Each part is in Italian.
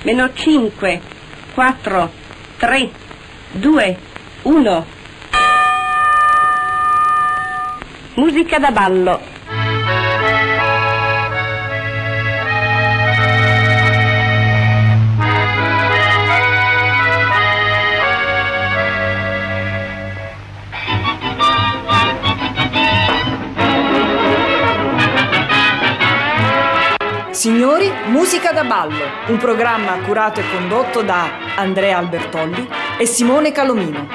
meno 5, 4, 3, 2, 1. Musica da ballo. Signori, Musica da ballo, un programma curato e condotto da Andrea Albertolli e Simone Calomino.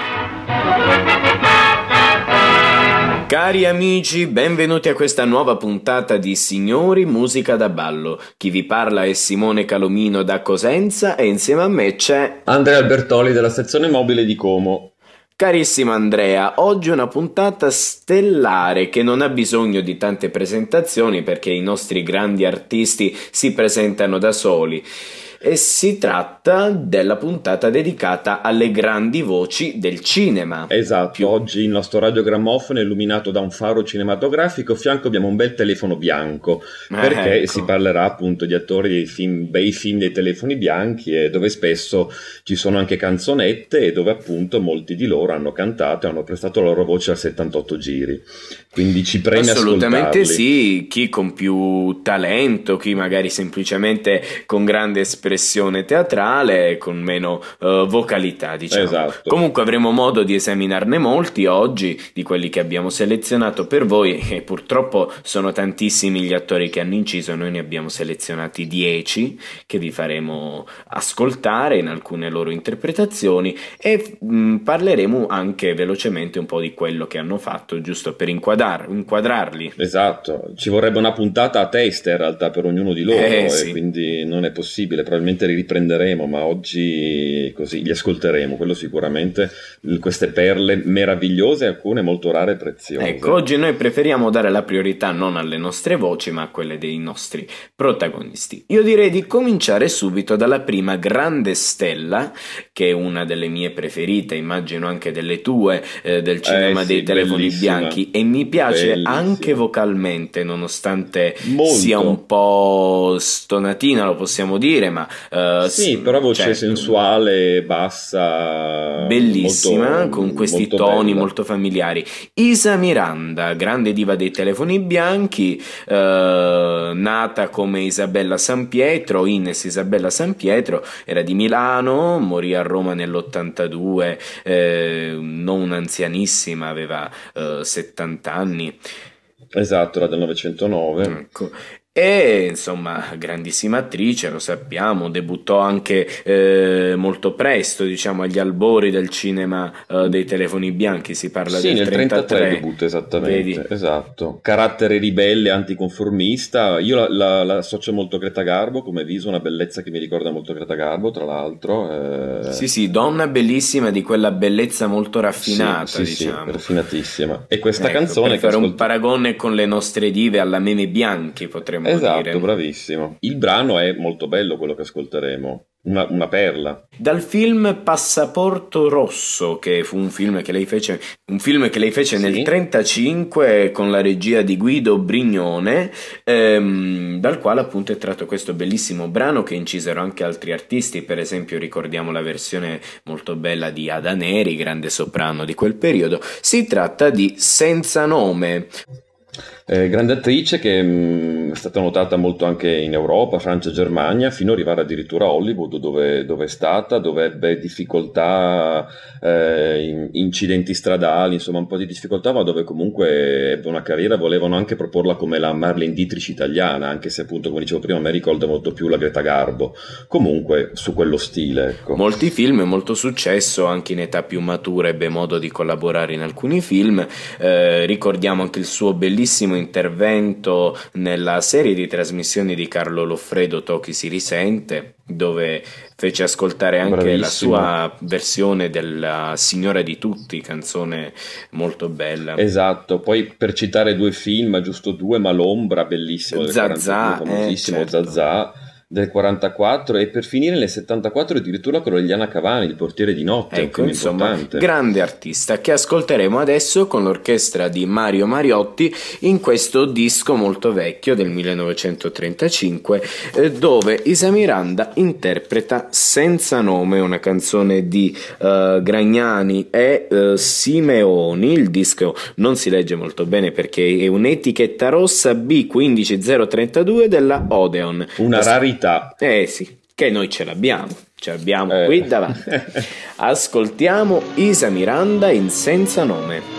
Cari amici, benvenuti a questa nuova puntata di Signori, Musica da ballo. Chi vi parla è Simone Calomino da Cosenza e insieme a me c'è Andrea Albertolli della sezione mobile di Como. Carissimo Andrea, oggi è una puntata stellare che non ha bisogno di tante presentazioni perché i nostri grandi artisti si presentano da soli. E si tratta della puntata dedicata alle grandi voci del cinema. Esatto, oggi il nostro radiogrammofono è illuminato da un faro cinematografico, a fianco abbiamo un bel telefono bianco, perché ecco. Si parlerà appunto di attori dei film, bei film dei telefoni bianchi, e dove spesso ci sono anche canzonette e dove appunto molti di loro hanno cantato e hanno prestato la loro voce a 78 giri. Quindi ci premia assolutamente ascoltarli. sì, chi con più talento, chi magari semplicemente con grande espressione teatrale, con meno vocalità, diciamo. Esatto. Comunque avremo modo di esaminarne molti oggi, di quelli che abbiamo selezionato per voi, e purtroppo sono tantissimi gli attori che hanno inciso. Noi ne abbiamo selezionati 10 che vi faremo ascoltare in alcune loro interpretazioni e parleremo anche velocemente un po' di quello che hanno fatto, giusto per inquadrarli. Esatto, ci vorrebbe una puntata a testa in realtà per ognuno di loro, sì. E quindi non è possibile, probabilmente li riprenderemo, ma oggi così li ascolteremo, quello sicuramente, queste perle meravigliose, alcune molto rare e preziose. Ecco, oggi noi preferiamo dare la priorità non alle nostre voci ma a quelle dei nostri protagonisti. Io direi di cominciare subito dalla prima grande stella, che è una delle mie preferite, immagino anche delle tue, del cinema dei telefoni bellissima. bianchi, e mi piace Bellissima. Anche vocalmente, nonostante Molto. sia un po' stonatina, lo possiamo dire, ma sì, però voce certo, sensuale, bassa, bellissima, molto, con questi molto toni bella. molto familiari. Isa Miranda, grande diva dei telefoni bianchi, nata come Isabella San Pietro, Ines Isabella San Pietro, era di Milano, morì a Roma nell'82, non anzianissima, aveva 70 anni. Esatto, era del 909. Ecco. E insomma, grandissima attrice, lo sappiamo, debuttò anche molto presto, diciamo agli albori del cinema dei telefoni bianchi, si parla Sì, del nel 33 33, debutta, esattamente. vedi? Esatto. Carattere ribelle, anticonformista. Io la associo molto a Greta Garbo come viso, una bellezza che mi ricorda molto Greta Garbo, tra l'altro. Sì, donna bellissima, di quella bellezza molto raffinata, Sì, diciamo. raffinatissima. E questa Ecco, canzone per che fare un paragone con le nostre dive alla Meme Bianchi, potremmo esatto, dire. bravissimo. Il brano è molto bello, quello che ascolteremo. Una perla. Dal film Passaporto Rosso, che fu un film che lei fece Sì. nel 35 con la regia di Guido Brignone, dal quale appunto è tratto questo bellissimo brano che incisero anche altri artisti. Per esempio ricordiamo la versione molto bella di Ada Neri, grande soprano di quel periodo. Si tratta di Senza Nome. Grande attrice che è stata notata molto anche in Europa, Francia e Germania, fino ad arrivare addirittura a Hollywood, dove è stata, dove ebbe difficoltà, incidenti stradali, insomma un po' di difficoltà, ma dove comunque ebbe una carriera. Volevano anche proporla come la Marlene Dietrich italiana, anche se appunto, come dicevo prima, a me ricorda molto più la Greta Garbo. Comunque su quello stile, ecco. Molti film e molto successo, anche in età più matura ebbe modo di collaborare in alcuni film. Ricordiamo anche il suo bellissimo intervento nella serie di trasmissioni di Carlo Loffredo, Tochi si risente, dove fece ascoltare anche Bravissimo. la sua versione della Signora di tutti, canzone molto bella. Esatto, poi per citare due film, giusto due, ma L'ombra, bellissimo, del Zazà, 41, famosissimo, certo. Zazà. del 44 e per finire nel 74 addirittura con Liliana Cavani, il portiere di notte. Ecco, insomma, grande artista che ascolteremo adesso con l'orchestra di Mario Mariotti in questo disco molto vecchio del 1935 dove Isa Miranda interpreta Senza nome, una canzone di Gragnani e Simeoni. Il disco non si legge molto bene perché è un'etichetta rossa B15032 della Odeon. Una rarità. Sì, che noi ce l'abbiamo qui davanti. Ascoltiamo Isa Miranda in Senza nome.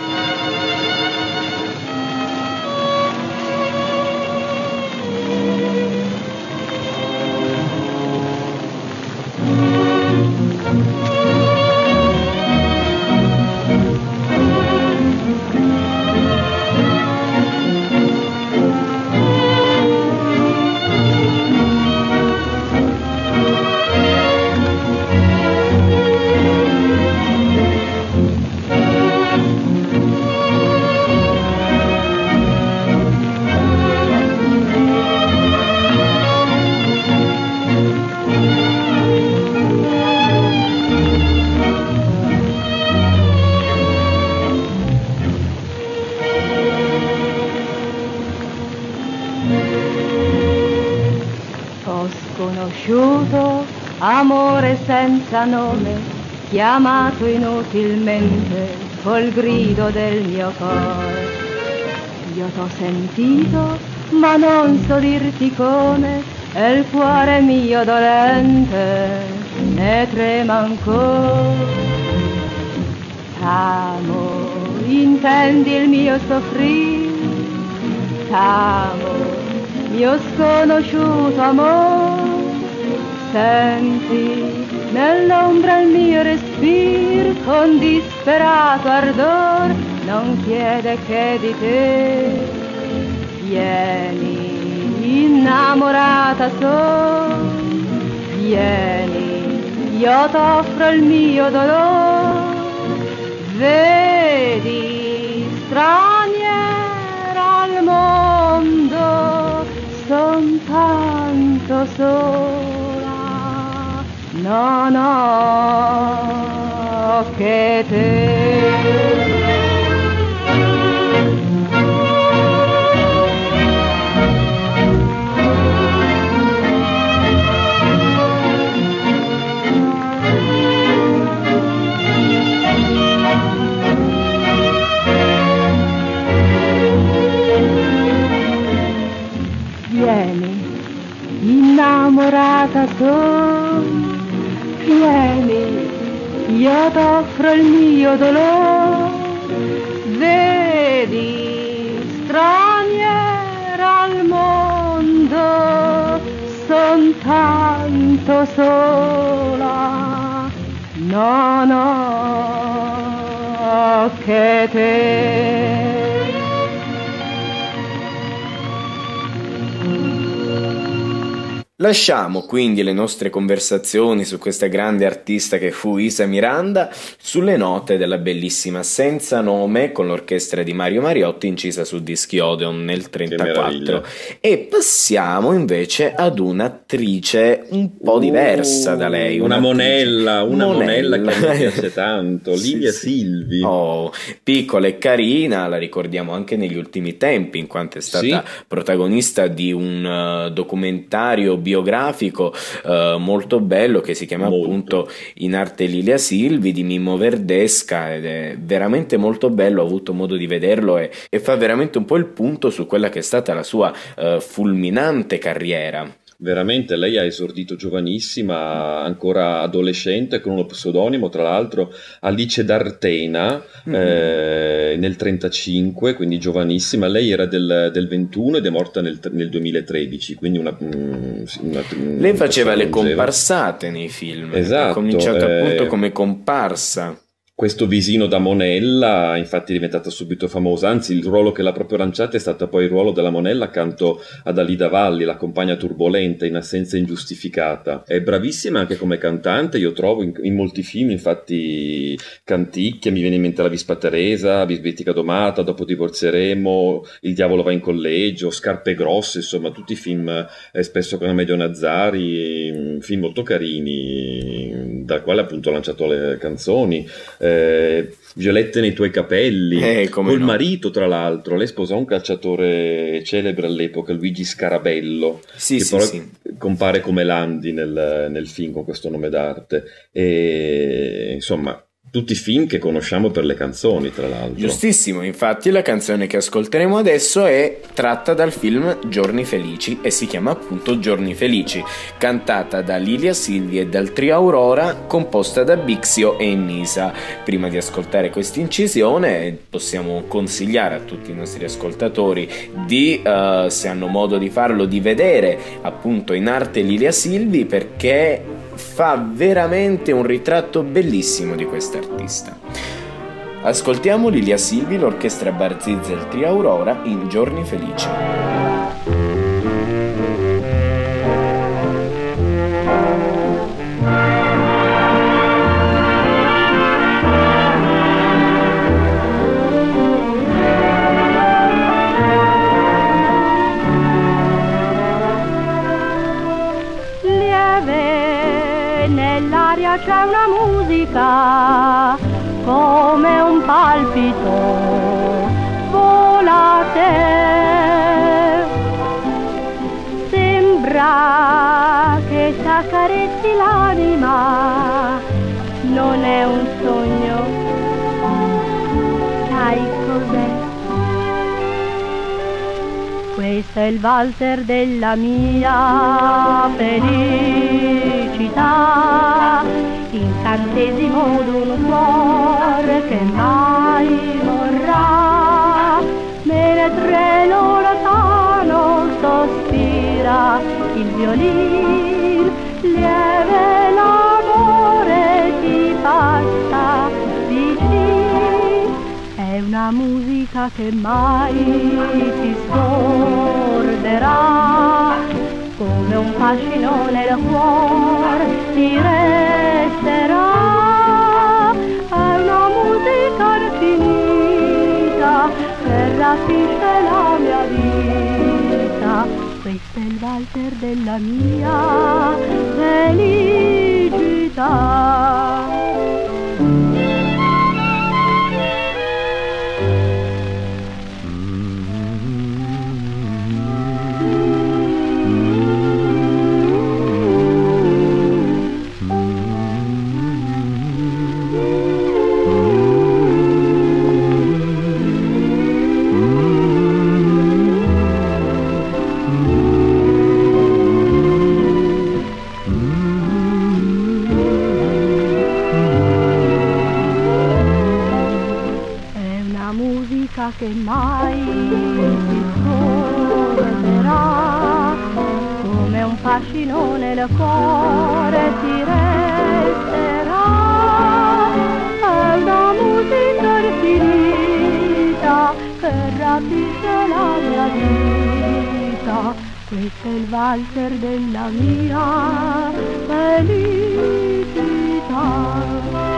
Amore senza nome, chiamato inutilmente col grido del mio cuore. Io t'ho sentito, ma non so dirti come, e il cuore mio dolente ne trema ancora. T'amo, intendi il mio soffrire? T'amo, mio sconosciuto amore. Senti nell'ombra il mio respiro con disperato ardor, non chiede che di te. Vieni innamorata soy, vieni, io t'offro il mio dolore. Vedi, straniera al mondo, son tanto sola. No, no, che te. Vieni, innamorata soy. Vieni, io t'offro il mio dolore. Vedi, straniera al mondo, son tanto sola. No, no, che te. Lasciamo quindi le nostre conversazioni su questa grande artista che fu Isa Miranda sulle note della bellissima Senza nome con l'orchestra di Mario Mariotti incisa su dischi Odeon nel 1934 e passiamo invece ad un'attrice un po' diversa da lei, una monella che mi piace tanto, Livia Silvi. Piccola e carina, la ricordiamo anche negli ultimi tempi in quanto è stata protagonista di un documentario biografico molto bello che si chiama appunto In arte Livia Silvi di Mimmo Verdesca ed è veramente molto bello, ho avuto modo di vederlo e fa veramente un po' il punto su quella che è stata la sua fulminante carriera. Veramente lei ha esordito giovanissima, ancora adolescente, con uno pseudonimo, tra l'altro Alice D'Artena, nel 1935, quindi giovanissima. Lei era del 21 ed è morta nel 2013, quindi lei faceva le comparsate nei film, esatto, ha cominciato appunto come comparsa. questo visino da Monella, infatti è diventata subito famosa, anzi il ruolo che l'ha proprio lanciata è stato poi il ruolo della Monella accanto ad Alida Valli, la compagna turbolenta in Assenza ingiustificata. È bravissima anche come cantante, io trovo in molti film, infatti Canticchia, mi viene in mente La Vispa Teresa, Bisbetica Domata, Dopo divorzieremo, Il diavolo va in collegio, Scarpe grosse, insomma tutti film spesso con Amedeo Nazzari, film molto carini, dal quale appunto ha lanciato le canzoni. Violette nei tuoi capelli, col marito tra l'altro, lei sposò un calciatore celebre all'epoca, Luigi Scarabello, che però compare come Landi nel film con questo nome d'arte, e insomma tutti film che conosciamo per le canzoni, tra l'altro. Giustissimo, infatti la canzone che ascolteremo adesso è tratta dal film Giorni Felici e si chiama appunto Giorni Felici, cantata da Lilia Silvi e dal trio Aurora, composta da Bixio e Nisa. Prima di ascoltare questa incisione possiamo consigliare a tutti i nostri ascoltatori di, se hanno modo di farlo, di vedere appunto in arte Lilia Silvi, perché fa veramente un ritratto bellissimo di quest'artista. Ascoltiamo Lilia Silvi, l'orchestra Barzizza e il trio Aurora in Giorni Felici. Nell'aria c'è una musica come un palpito, volate, sembra che t'accarezzi l'anima, non è un sogno, sai cos'è? Questo è il valzer della mia felicità, incantesimo d'un cuore che mai morrà. Mentre lontano sospira il violin, lieve l'amore ti passa vicino. È una musica che mai ti scorderà, come un fascino nel cuore ti resterà. È una musica infinita che rapisce la mia vita. Questo è il valzer della mia felicità. Che mai si scorderà, come un fascino nel cuore ti resterà. È una musica infinita che rapisce la mia vita. Questo è il valzer della mia felicità.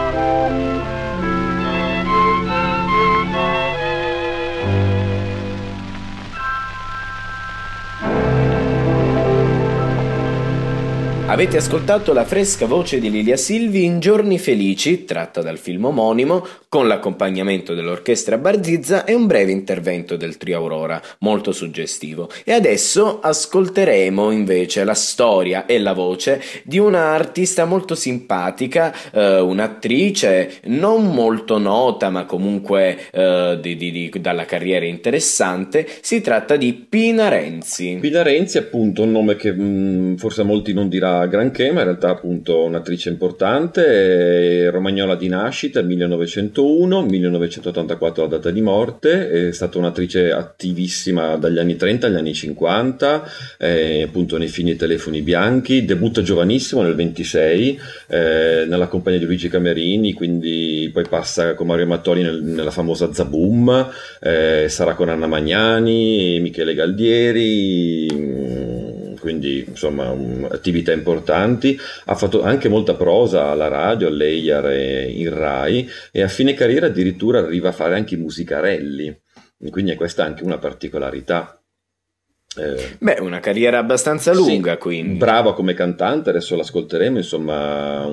Avete ascoltato la fresca voce di Lilia Silvi in Giorni Felici, tratta dal film omonimo, con l'accompagnamento dell'orchestra Barzizza e un breve intervento del trio Aurora, molto suggestivo. E adesso ascolteremo invece la storia e la voce di una artista molto simpatica, un'attrice non molto nota ma comunque dalla carriera interessante. Si tratta di Pina Renzi. Pina Renzi, appunto, un nome che forse a molti non dirà granché, ma in realtà appunto un'attrice importante, romagnola di nascita, 1901, 1984 la data di morte, è stata un'attrice attivissima dagli anni 30 agli anni 50, appunto nei film I telefoni bianchi, debutta giovanissimo nel 26, nella compagnia di Luigi Camerini, quindi poi passa con Mario Mattoni nella famosa Zaboom, sarà con Anna Magnani, Michele Galdieri, quindi insomma attività importanti. Ha fatto anche molta prosa alla radio, all'Eiar e in Rai, e a fine carriera addirittura arriva a fare anche i musicarelli, quindi è questa anche una particolarità. Beh, una carriera abbastanza lunga, sì, quindi. Brava come cantante, adesso l'ascolteremo, insomma,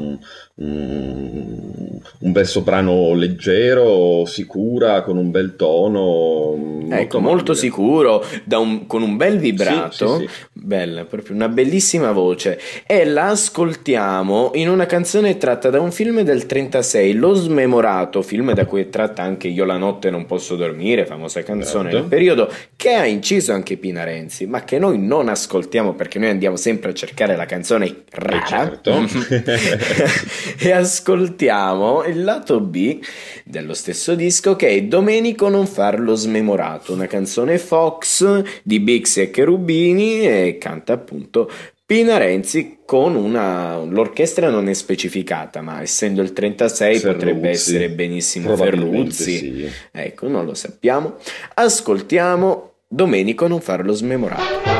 un bel soprano leggero, sicura, con un bel tono. Ecco, molto sicuro, con un bel vibrato, sì. Bella, proprio una bellissima voce. E la ascoltiamo in una canzone tratta da un film del 36, Lo Smemorato, film da cui è tratta anche Io la notte non posso dormire, famosa canzone del periodo, che ha inciso anche Pina Renzi, ma che noi non ascoltiamo perché noi andiamo sempre a cercare la canzone rara. Certo. E ascoltiamo il lato B dello stesso disco, che è Domenico non farlo smemorato, una canzone Fox di Bixi e Cherubini, e canta appunto Pina Renzi con l'orchestra non è specificata, ma essendo il 36 potrebbe essere benissimo Ferruzzi. Sì. Ecco, non lo sappiamo. Ascoltiamo Domenico non farlo smemorato.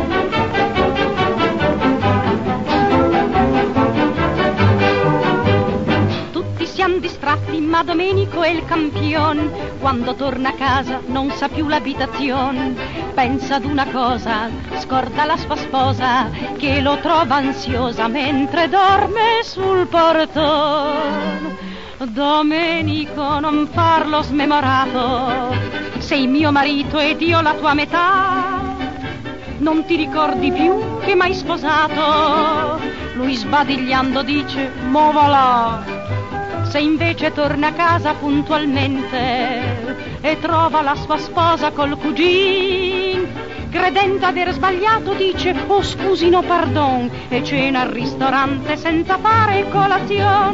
Distratti, ma Domenico è il campion. Quando torna a casa non sa più l'abitazione. Pensa ad una cosa, scorda la sua sposa, che lo trova ansiosa mentre dorme sul portone. Domenico, non farlo smemorato, sei mio marito ed io la tua metà. Non ti ricordi più che m'hai sposato? Lui sbadigliando dice, mo va là. Se invece torna a casa puntualmente e trova la sua sposa col cugin, credendo aver sbagliato dice, oh scusi no pardon, e cena al ristorante senza fare colazione.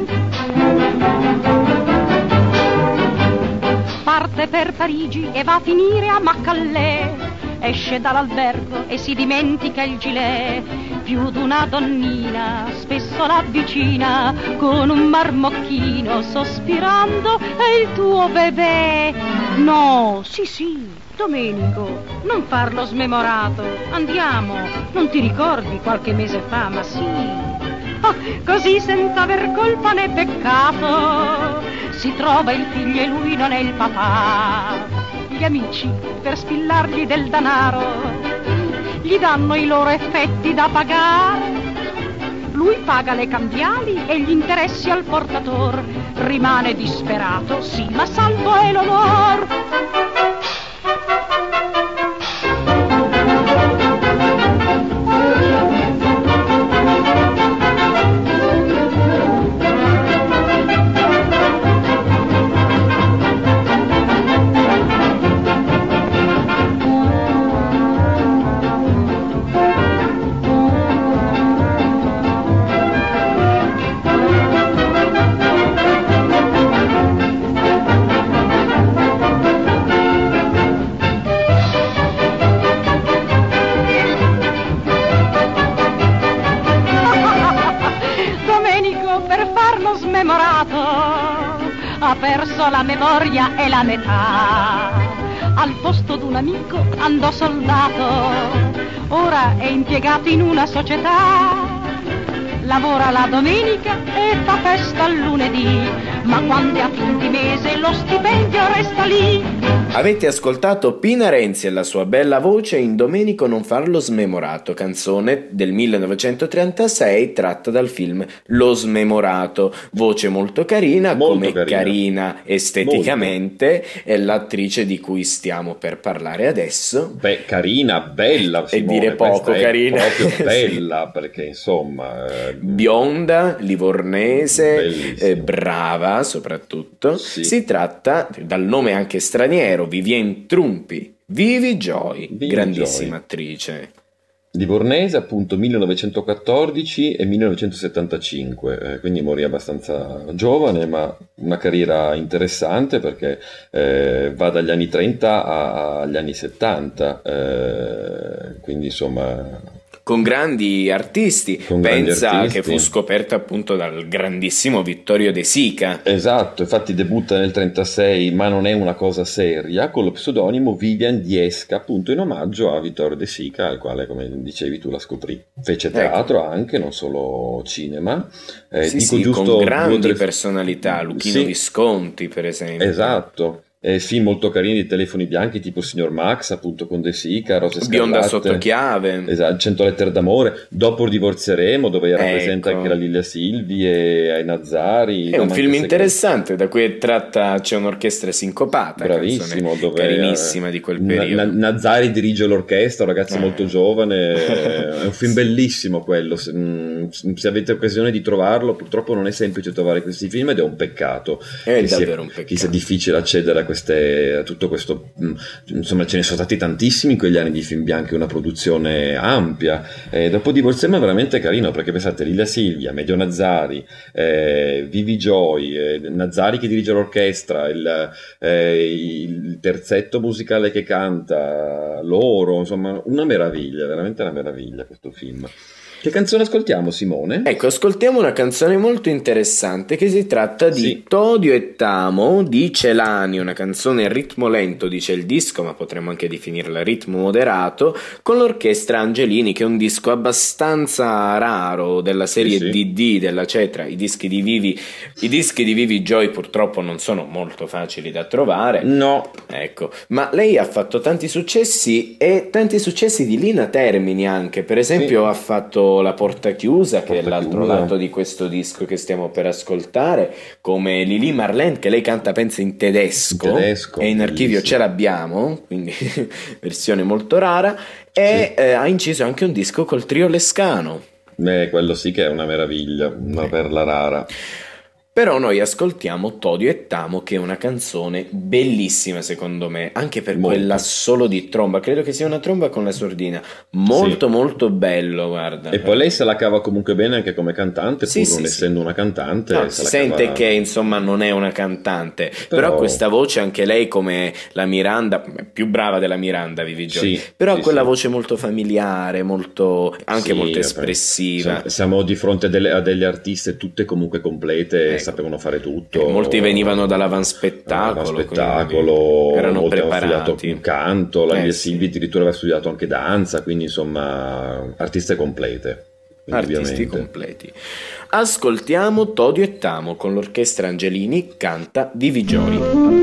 Parte per Parigi e va a finire a Maccallè. Esce dall'albergo e si dimentica il gilet. Più d'una donnina spesso l'avvicina con un marmocchino sospirando, è il tuo bebè. No, sì, Domenico, non farlo smemorato. Andiamo, non ti ricordi qualche mese fa, ma sì. Oh, così senza aver colpa né peccato si trova il figlio e lui non è il papà. Gli amici, per spillargli del denaro, gli danno i loro effetti da pagare. Lui paga le cambiali e gli interessi al portator. Rimane disperato, sì, ma salvo è l'onor. Ha perso la memoria e la metà. Al posto d'un amico andò soldato, ora è impiegato in una società. Lavora la domenica e fa festa il lunedì, ma quando è a fin di mese lo stipendio resta lì. Avete ascoltato Pina Renzi e la sua bella voce in Domenico non farlo smemorato, canzone del 1936 tratta dal film Lo Smemorato. Voce molto carina, molto come carina esteticamente, è l'attrice di cui stiamo per parlare adesso. Beh, carina, bella, Simone, e dire poco carina. È proprio bella, perché insomma... bionda, livornese, brava soprattutto. Sì. Si tratta, dal nome anche straniero, Vivien Trumpi, Vivi Joy, grandissima attrice. Livornese, appunto, 1914 e 1975, quindi morì abbastanza giovane, ma una carriera interessante perché va dagli anni 30 agli anni 70, quindi insomma... con grandi artisti. Pensa che fu scoperta appunto dal grandissimo Vittorio De Sica. Esatto, infatti debutta nel 1936, ma non è una cosa seria, con lo pseudonimo Vivian Diesca, appunto in omaggio a Vittorio De Sica, al quale, come dicevi tu, la scoprì. Fece teatro anche, non solo cinema. Con grandi personalità, Luchino Visconti per esempio. Esatto. Film molto carini di Telefoni bianchi, tipo Signor Max, appunto con De Sica, Rose Scarlatte, Bionda sotto chiave, esatto, 100 lettere d'amore, Dopo divorzieremo, dove era presente anche la Lilla Silvi e Ai Nazzari. È un film interessante, da cui è tratta C'è un'orchestra sincopata, bravissimo, dove carinissima di quel periodo. Nazzari dirige l'orchestra, un ragazzo molto giovane, è un film bellissimo quello, se avete occasione di trovarlo. Purtroppo non è semplice trovare questi film ed è un peccato, è davvero un peccato che sia difficile accedere a tutto questo. Insomma, ce ne sono stati tantissimi in quegli anni di film bianchi, una produzione ampia. Dopo Divorziamo è veramente carino, perché pensate, Lilla Silvia, Medio Nazzari, Vivi Joy, Nazzari che dirige l'orchestra, il terzetto musicale che canta, loro, insomma una meraviglia, veramente una meraviglia questo film. Che canzone ascoltiamo, Simone? Ecco, ascoltiamo una canzone molto interessante, che si tratta di Todio e Tamo di Celani, una canzone a ritmo lento, dice il disco, ma potremmo anche definirla ritmo moderato, con l'orchestra Angelini, che è un disco abbastanza raro della serie DD della Cetra. I dischi di Vivi Joy purtroppo non sono molto facili da trovare. No. Ecco, ma lei ha fatto tanti successi, e tanti successi di Lina Termini anche. Per esempio ha fatto La Porta Chiusa, che è l'altro lato di questo disco che stiamo per ascoltare, come Lili Marlene, che lei canta pensa in tedesco e in archivio ce l'abbiamo, quindi versione molto rara, e ha inciso anche un disco col trio Lescano. Quello sì che è una meraviglia, una perla rara. Però noi ascoltiamo Todio e Tamo, che è una canzone bellissima secondo me, anche per quella solo di tromba, credo che sia una tromba con la sordina, molto bello, guarda. E poi lei se la cava comunque bene anche come cantante, pur non essendo una cantante. No, si sente che insomma non è una cantante, però questa voce, anche lei come la Miranda, più brava della Miranda Vivi Joy, però ha quella voce molto familiare, molto espressiva. Siamo di fronte a delle artiste tutte comunque complete, sapevano fare tutto. Molti venivano dall'avanspettacolo, erano preparati. Hanno studiato un canto, la Lilla Silvi addirittura aveva studiato anche danza, quindi insomma artiste complete. Artisti completi. Ascoltiamo Todio e Tamo con l'orchestra Angelini, canta Vivi Joy.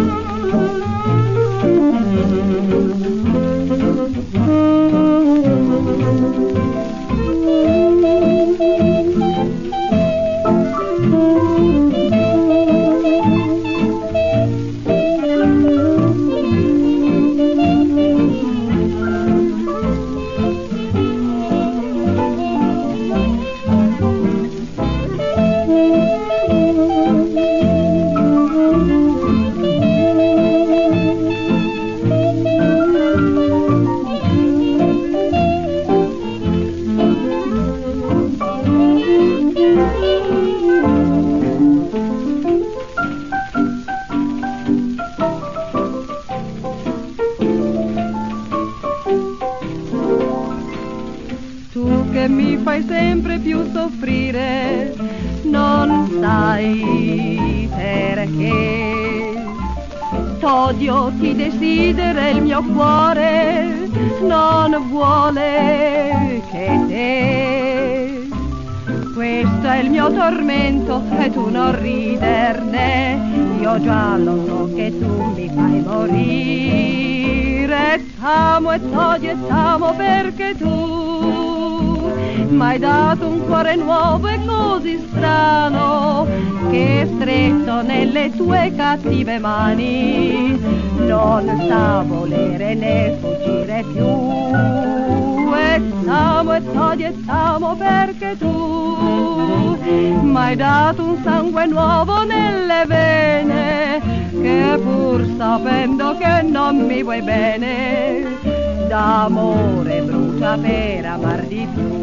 Todio, ti desidera il mio cuore, non vuole che te. Questo è il mio tormento e tu non riderne, io già lo so che tu mi fai morire. T'amo e t'odio e t'amo perché tu m'hai dato un cuore nuovo e così strano, che stretto nelle tue cattive mani non sa volere né fuggire più. E t'amo e t'odio e t'amo perché tu m'hai dato un sangue nuovo nelle vene, che pur sapendo che non mi vuoi bene, d'amore brucia per amar di più.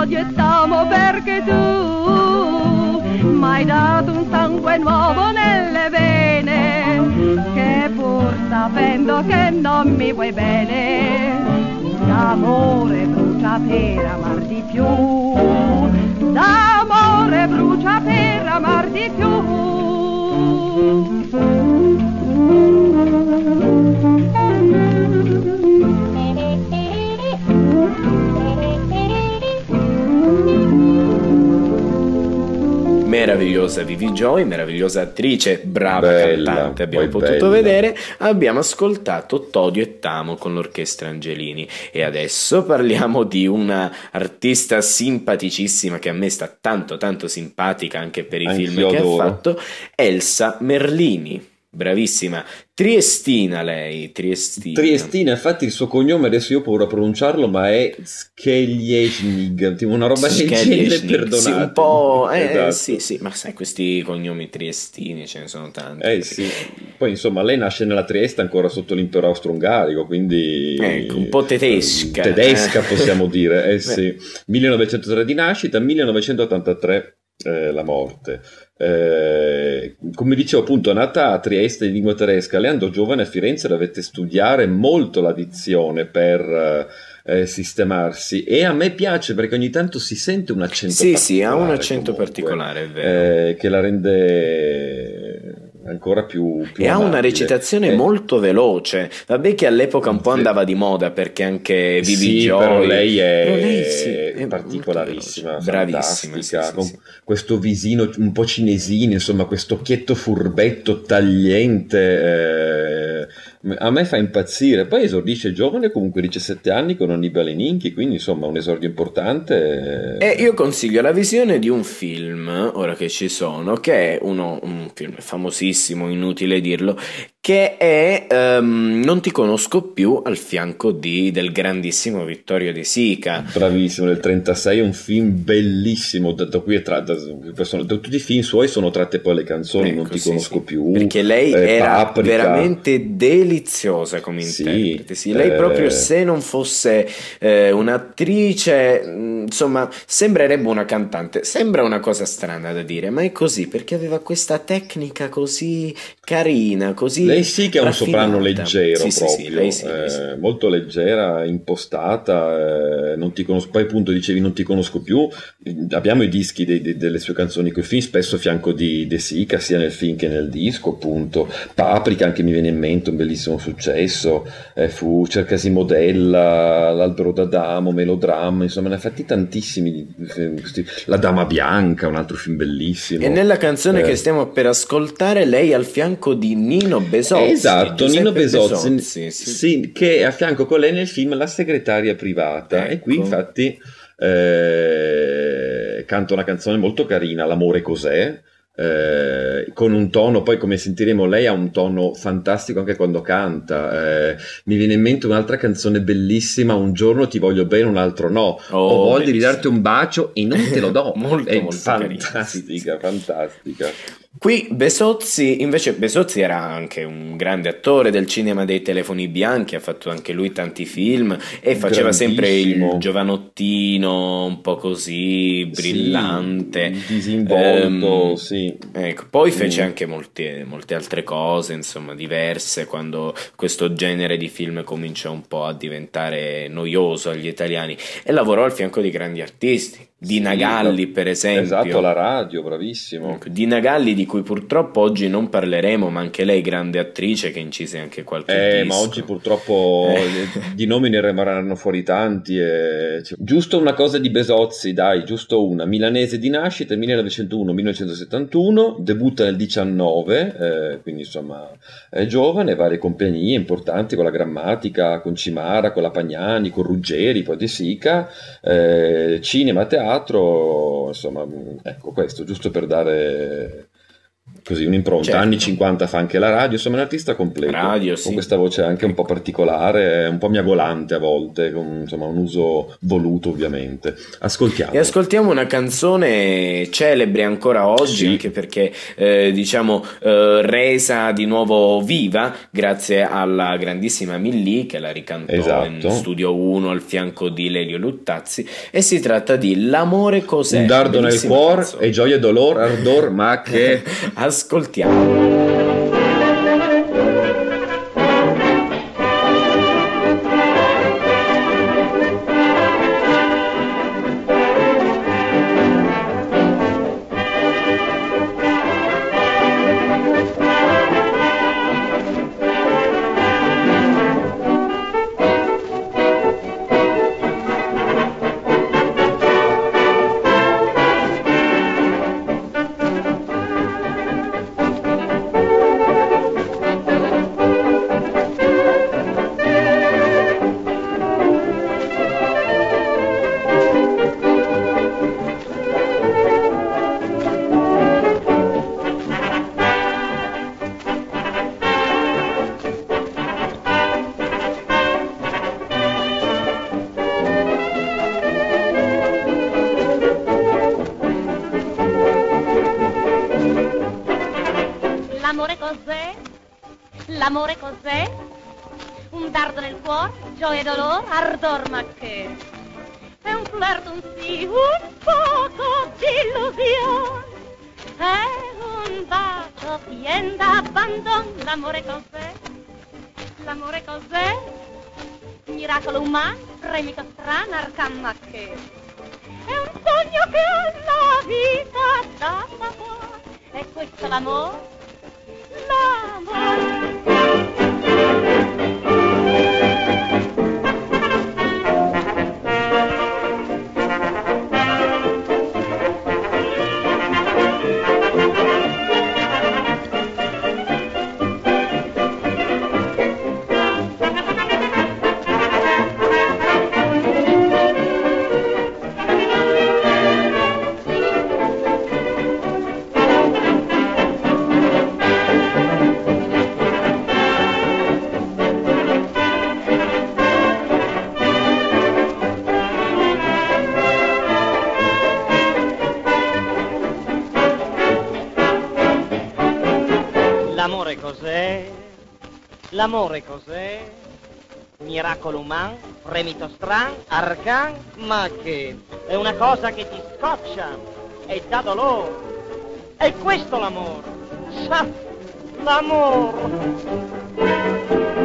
odiettiamo perché tu m'hai dato un sangue nuovo nelle vene, che pur sapendo che non mi vuoi bene, d'amore brucia per amar di più, d'amore brucia per amar di più. Meravigliosa Vivi Joy, meravigliosa attrice, brava Bella, cantante, abbiamo poi potuto bella. vedere. Abbiamo ascoltato Todio e Tamo con l'orchestra Angelini e adesso parliamo di una artista simpaticissima che a me sta tanto simpatica anche per i Anch'io film che ha adoro. fatto, Elsa Merlini. Bravissima, triestina lei, Triestina, infatti il suo cognome adesso io ho paura a pronunciarlo, ma è Skjeljesnig, tipo una roba del genere, Skjeljesnik, perdonate. sì, un po', Esatto. sì, ma sai, questi cognomi triestini ce ne sono tanti. Sì. Poi insomma lei nasce nella Trieste ancora sotto l'impero austro-ungarico, quindi Ecco, un po' tedesca. tedesca possiamo dire, sì. 1903 di nascita, 1983 la morte. Come dicevo appunto, nata a Trieste in lingua tedesca, lei andò giovane a Firenze, dovette studiare molto la dizione per sistemarsi, e a me piace perché ogni tanto si sente un accento Sì, ha un particolare accento comunque, particolare, è vero. che la rende ancora più E ha una amabile. recitazione molto veloce. Vabbè che all'epoca un po' Sì. andava di moda perché anche Vivi Sì, Joy. però lei Però è, lei sì, è particolarissima, molto veloce. Bravissima, fantastica, sì, con sì. questo visino un po' cinesino, insomma, questo occhietto furbetto, tagliente, a me fa impazzire. Poi esordisce giovane, comunque 17 anni, con Annibale Ninchi, quindi insomma un esordio importante. E io consiglio la visione di un film, ora che ci sono, che è un film famosissimo, inutile dirlo, che è Non ti conosco più, al fianco del grandissimo Vittorio De Sica. Bravissimo, del 36, è un film bellissimo, da cui è da tutti i film suoi sono tratte poi le canzoni, Ecco, Non ti sì, conosco sì. più, Perché lei era Paprika. veramente deliziosa come Sì, interprete. Sì, lei proprio, se non fosse un'attrice, insomma, sembrerebbe una cantante. Sembra una cosa strana da dire, ma è così perché aveva questa tecnica così carina, così Lei sì che ha un raffinata. soprano leggero, Sì, proprio, lei sì. molto leggera, impostata, non ti conosco, poi appunto dicevi Non ti conosco più, abbiamo i dischi delle sue canzoni coi film, spesso a fianco di De Sica, sia nel film che nel disco, appunto. Paprika anche mi viene in mente, un bellissimo successo, fu Cercasi modella, L'albero d'Adamo, Melodramma, insomma ne ha fatti tantissimi, La Dama Bianca, un altro film bellissimo. E nella canzone che stiamo per ascoltare, lei al fianco di Nino Besozzi. Esatto, Giuseppe Nino Besozzi, sì. sì, che è a fianco con lei nel film La segretaria privata, e qui Ecco. infatti canta una canzone molto carina, L'amore cos'è, con un tono, poi come sentiremo lei ha un tono fantastico anche quando canta. Mi viene in mente un'altra canzone bellissima, Un giorno ti voglio bene, un altro no, ho voglia di bellissimo. ridarti un bacio e non te lo do. Molto, è molto fantastica, fantastica. Qui Besozzi, invece Besozzi era anche un grande attore del cinema dei telefoni bianchi, ha fatto anche lui tanti film e faceva sempre il Grandissimo. giovanottino un po' così brillante, Sì, disinvolto, sì. Ecco, poi fece anche molte altre cose, insomma, diverse, quando questo genere di film cominciò un po' a diventare noioso agli italiani, e lavorò al fianco di grandi artisti. Dina Galli, per esempio. Esatto, la radio, bravissimo. Ecco, Dina Galli, di cui purtroppo oggi non parleremo, ma anche lei grande attrice che incise anche qualche disco. Ma oggi purtroppo di nomi ne rimarranno fuori tanti. Giusto una cosa di Besozzi, dai, giusto una. Milanese di nascita, 1901-1971, debutta nel 19, quindi insomma è giovane, varie compagnie importanti con la Grammatica, con Cimara, con la Pagnani, con Ruggeri, poi De Sica, cinema, teatro, insomma, ecco questo, giusto per dare così un'impronta. Certo. Anni 50 fa anche la radio, insomma è un artista completo, Radio, sì. con questa voce anche un po' particolare, un po' miagolante a volte, con insomma un uso voluto ovviamente. Ascoltiamo. E ascoltiamo una canzone celebre ancora oggi, Sì. anche perché resa di nuovo viva grazie alla grandissima Millì, che la ricantò in Esatto. Studio 1 al fianco di Lelio Luttazzi, e si tratta di L'amore cos'è. Un dardo nel Bellissima cuore canzone. e gioia, dolor, ardor, ma che... Ascoltiamo. L'amore cos'è? L'amore cos'è? Un dardo nel cuore, gioia e dolore, ardor ma che? È un flirt, un sì, un poco di illusione. È un bacio pien d'abbandon. L'amore cos'è? L'amore cos'è? Miracolo umano, premico strano, arcan ma che? È un sogno che alla vita dà sapore. È questo l'amore? L'amore cos'è? L'amore cos'è? Miracolo umano, fremito stran, arcan, ma che? È una cosa che ti scoccia e dà dolore. È questo l'amore. Sa, l'amore.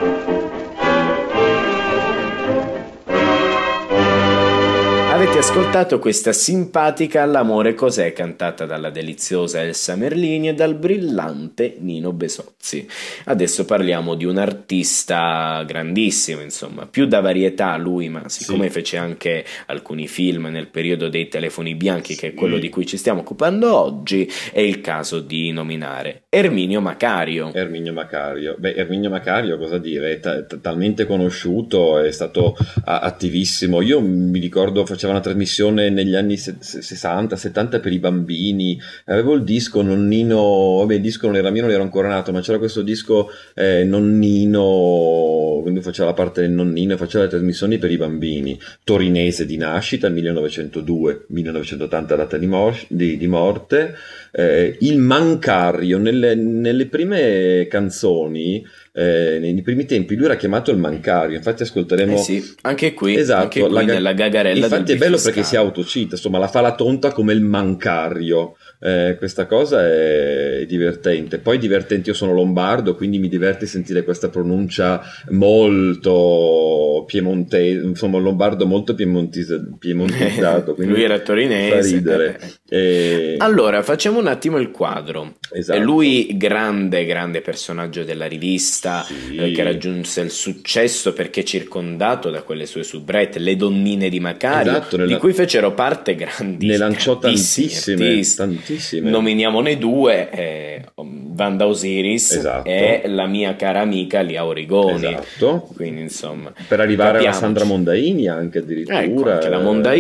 Avete ascoltato questa simpatica L'amore cos'è, cantata dalla deliziosa Elsa Merlini e dal brillante Nino Besozzi. Adesso parliamo di un artista grandissimo, insomma, più da varietà lui, ma siccome fece anche alcuni film nel periodo dei telefoni bianchi, che è quello di cui ci stiamo occupando oggi, è il caso di nominare Erminio Macario. Erminio Macario. Beh, Erminio Macario, cosa dire, è talmente conosciuto, è stato attivissimo. Io mi ricordo, faceva una trasmissione negli anni 60-70 per i bambini, avevo il disco Nonnino, vabbè il disco non era mio, non ero ancora nato, ma c'era questo disco Nonnino, quindi faceva la parte del nonnino e faceva le trasmissioni per i bambini. Torinese di nascita, 1902-1980 data di morte. Il Mancario, nelle prime canzoni, nei primi tempi lui era chiamato il Mancario, infatti ascolteremo anche qui, esatto, anche qui nella gagarella infatti del è bello Bifiscale. perché si autocita, insomma la fa la tonta come il Mancario. Questa cosa è divertente. Poi divertente, io sono lombardo, quindi mi diverte sentire questa pronuncia molto piemontese, insomma un lombardo molto piemontizzato. Lui era torinese, fa ridere. Allora facciamo un attimo il quadro. Esatto. Lui grande personaggio della rivista, che raggiunse il successo perché circondato da quelle sue soubrette, le donnine di Macario, esatto, di cui fecero parte grandi, ne lanciò tantissimi artisti. Nominiamone due, Wanda Osiris, esatto, e la mia cara amica Lia Origoni, esatto. Quindi insomma, per arrivare capiamoci. alla Sandra Mondaini anche addirittura, ecco, anche la Mondaini.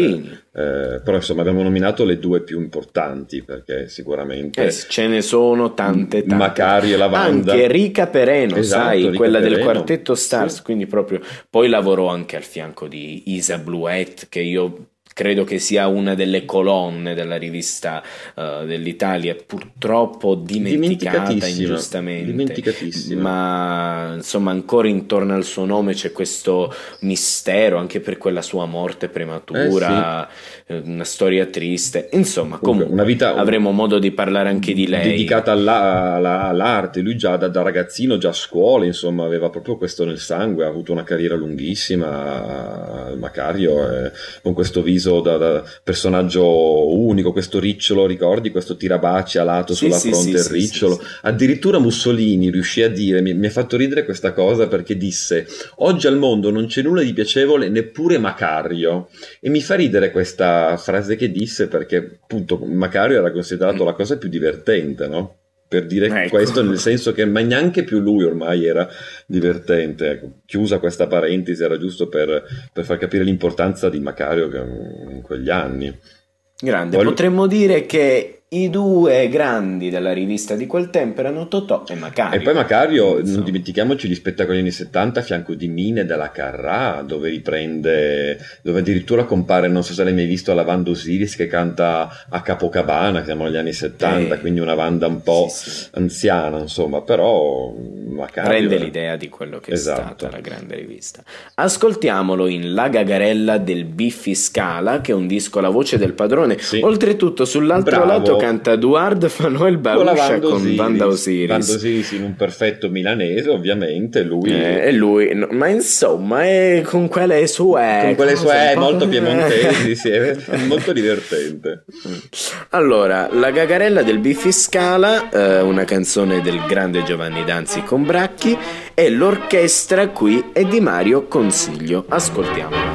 Però insomma abbiamo nominato le due più importanti, perché sicuramente ce ne sono tante. Macario e Lavanda, anche Rica Pereno, esatto, sai, Rica quella Pereno, del Quartetto Stars, sì. quindi proprio poi lavorò anche al fianco di Isa Bluet, che io credo che sia una delle colonne della rivista dell'Italia, purtroppo dimenticata ingiustamente, ma insomma ancora intorno al suo nome c'è questo mistero, anche per quella sua morte prematura, una storia triste, insomma comunque una vita, avremo modo di parlare anche di lei, dedicata all'arte. Lui già da ragazzino, già a scuola, insomma aveva proprio questo nel sangue, ha avuto una carriera lunghissima, Macario, con questo viso da personaggio unico, questo ricciolo, ricordi questo tirabaci alato sulla fronte, il ricciolo. Addirittura Mussolini riuscì a dire, mi ha fatto ridere questa cosa, perché disse: oggi al mondo non c'è nulla di piacevole, neppure Macario. E mi fa ridere questa frase che disse, perché appunto Macario era considerato la cosa più divertente, no? Per dire questo, nel senso che ma neanche più lui ormai era divertente. Ecco, chiusa questa parentesi, era giusto per far capire l'importanza di Macario in quegli anni. Grande. Potremmo dire che i due grandi della rivista di quel tempo erano Totò e Macario. E poi Macario, non dimentichiamoci gli spettacoli anni 70 a fianco di Mine della Carrà, dove addirittura compare, non so se l'hai mai visto, la Wanda Osiris che canta a Capocabana, siamo agli anni 70, quindi una Wanda un po' anziana, insomma, però Macario rende l'idea di quello che è stata la grande rivista. Ascoltiamolo in La Gagarella del Biffi Scala, che è un disco alla voce del padrone. Oltretutto sull'altro lato canta Eduard Fanuel Bauscia con Wanda Osiris. Wanda Osiris in un perfetto milanese, ovviamente, lui ma insomma è con quelle sue molto piemontesi, sì, è molto divertente. Allora, La Gagarella del Biffi Scala, una canzone del grande Giovanni Danzi con Bracchi, e l'orchestra qui è di Mario Consiglio. Ascoltiamola.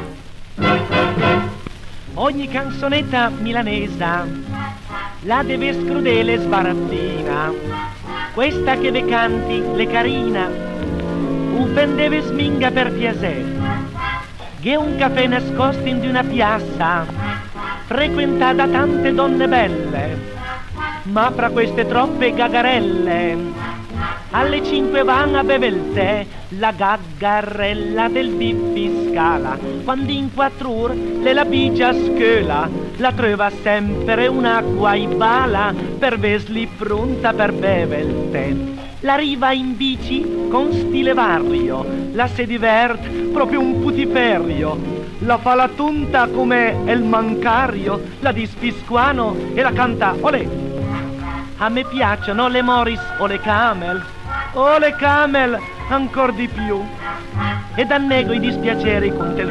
Ogni canzonetta milanesa la deve scrudele sbarazzina, questa che ve canti le carina, deve sminga per piacere, che un caffè nascosto in di una piazza, frequentata da tante donne belle, ma fra queste troppe gagarelle, alle 5 van a beve il tè, la gaggarella del Biffi Scala, quando in 4 ore le la bigia scola, la trova sempre un'acqua in bala, per vesli pronta per beve il tè. La riva in bici con stile vario, la se diverte proprio un putiferio, la fa la tunta come il mancario, la di Spisquano e la canta olè. A me piacciono le Morris o le Camel, ancor di più, ed annego i dispiaceri con tel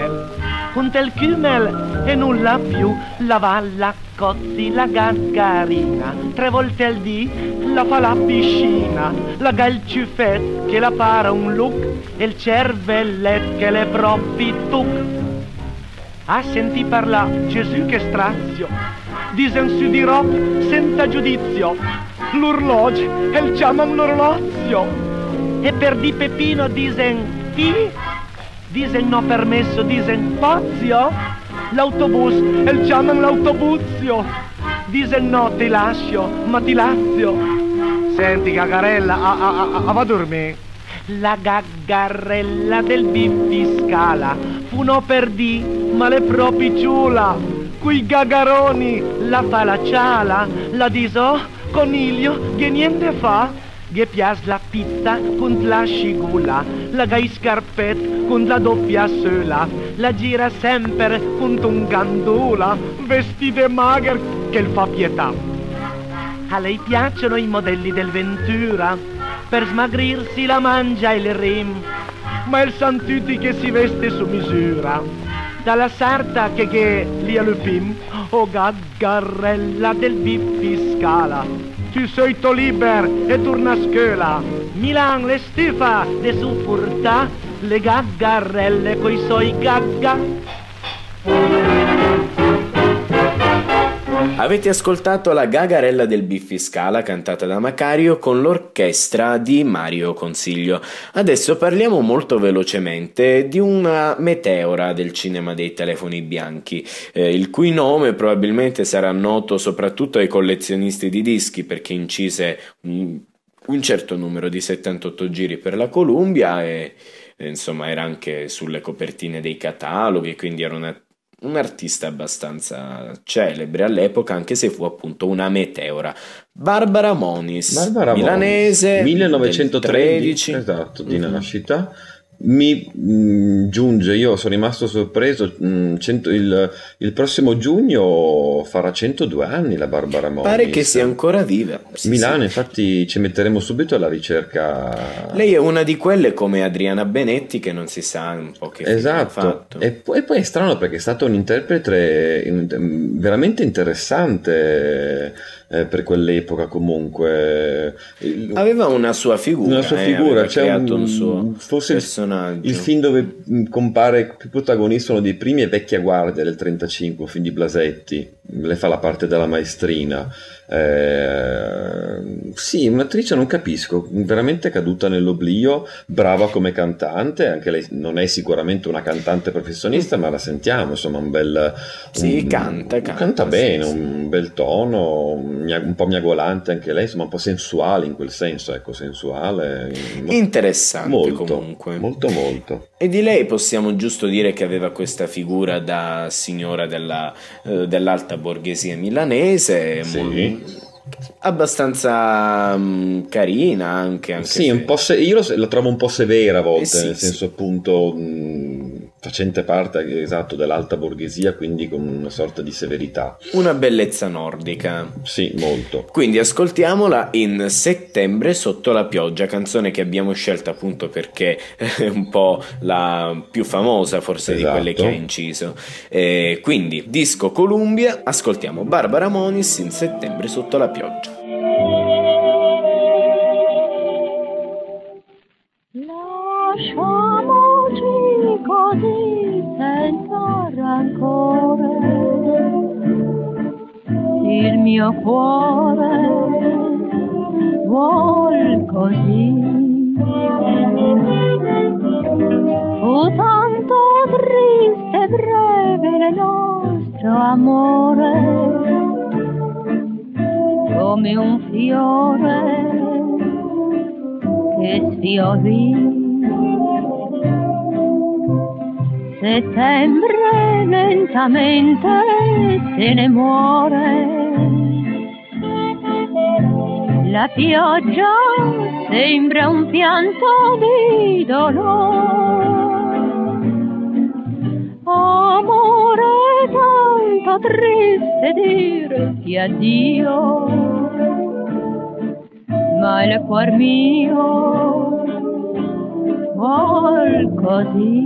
Kümmel e nulla più. La valla Cozzi, la Gaggarina, 3 volte al dì la fa la piscina, la Galciuffet che la para un look, e il cervellet che le propri tuc. A senti parla Gesù che strazio, disen su di rob senza giudizio, l'orologio e il chiaman l'orolozio, e per di Peppino disen chi? Disen no permesso, disen pazio, l'autobus e il chiaman l'autobuzio, disen no ti lascio, ma ti lazio. Senti Gagarella, va a dormire. La Gaggarella del Biffi Scala fu no per di, ma le propri ciula, quei gagaroni la fa la ciala, la diso coniglio che niente fa, che pias la pizza con la scigula, la gai scarpet con la doppia sola, la gira sempre con un gandula, vestite mager che fa pietà. A lei piacciono i modelli del Ventura, per smagrirsi la mangia e il rim, ma il Santuti che si veste su misura, dalla sarta che lia le pim. Oh Gaggarella del Biffi Scala, tu sei to liber e torna a scuola, Milan le stufa de su furta, le Gaggarelle coi suoi gagga. Avete ascoltato la Gagarella del Biffiscala cantata da Macario con l'orchestra di Mario Consiglio. Adesso parliamo molto velocemente di una meteora del cinema dei telefoni bianchi, il cui nome probabilmente sarà noto soprattutto ai collezionisti di dischi, perché incise un certo numero di 78 giri per la Columbia e insomma era anche sulle copertine dei cataloghi, quindi era un artista abbastanza celebre all'epoca, anche se fu appunto una meteora. Barbara Moniz, milanese, 1913, esatto, di nascita. Mi giunge, io sono rimasto sorpreso, il prossimo giugno farà 102 anni la Barbara Moniz. Pare che sia ancora viva. Milano, sì. Infatti ci metteremo subito alla ricerca. Lei è una di quelle come Adriana Benetti che non si sa un po' che fine ha fatto. E poi è strano perché è stato un interprete veramente interessante per quell'epoca comunque. Aveva una sua figura, c'è un suo forse personaggio. Il film dove compare più protagonisti, uno dei primi è Vecchia Guardia del 35, un film di Blasetti. Lei fa la parte della maestrina. Sì, un'attrice, non capisco, veramente caduta nell'oblio, brava come cantante, anche lei non è sicuramente una cantante professionista, ma la sentiamo, insomma, canta bene, sì. Un bel tono, un po' miagolante anche lei, insomma un po' sensuale in quel senso, ecco, sensuale, interessante molto, comunque, molto. E di lei possiamo giusto dire che aveva questa figura da signora dell'alta borghesia milanese, sì. Abbastanza carina anche sì, se... un po' io la trovo un po' severa a volte, sì, nel senso appunto facente parte, esatto, dell'alta borghesia, quindi con una sorta di severità, una bellezza nordica, sì, molto. Quindi ascoltiamola in Settembre sotto la pioggia, canzone che abbiamo scelto appunto perché è un po' la più famosa forse, esatto, di quelle che ha inciso, quindi disco Columbia, ascoltiamo Barbara Moniz in Settembre sotto la pioggia. Lasciamoci così senza rancore, il mio cuore vuol così. Fu tanto triste e breve il nostro amore, come un fiore che sfiorì. Settembre lentamente se ne muore, la pioggia sembra un pianto di dolore. Amore, tanto triste dirti addio, ma il cuor mio vuol così.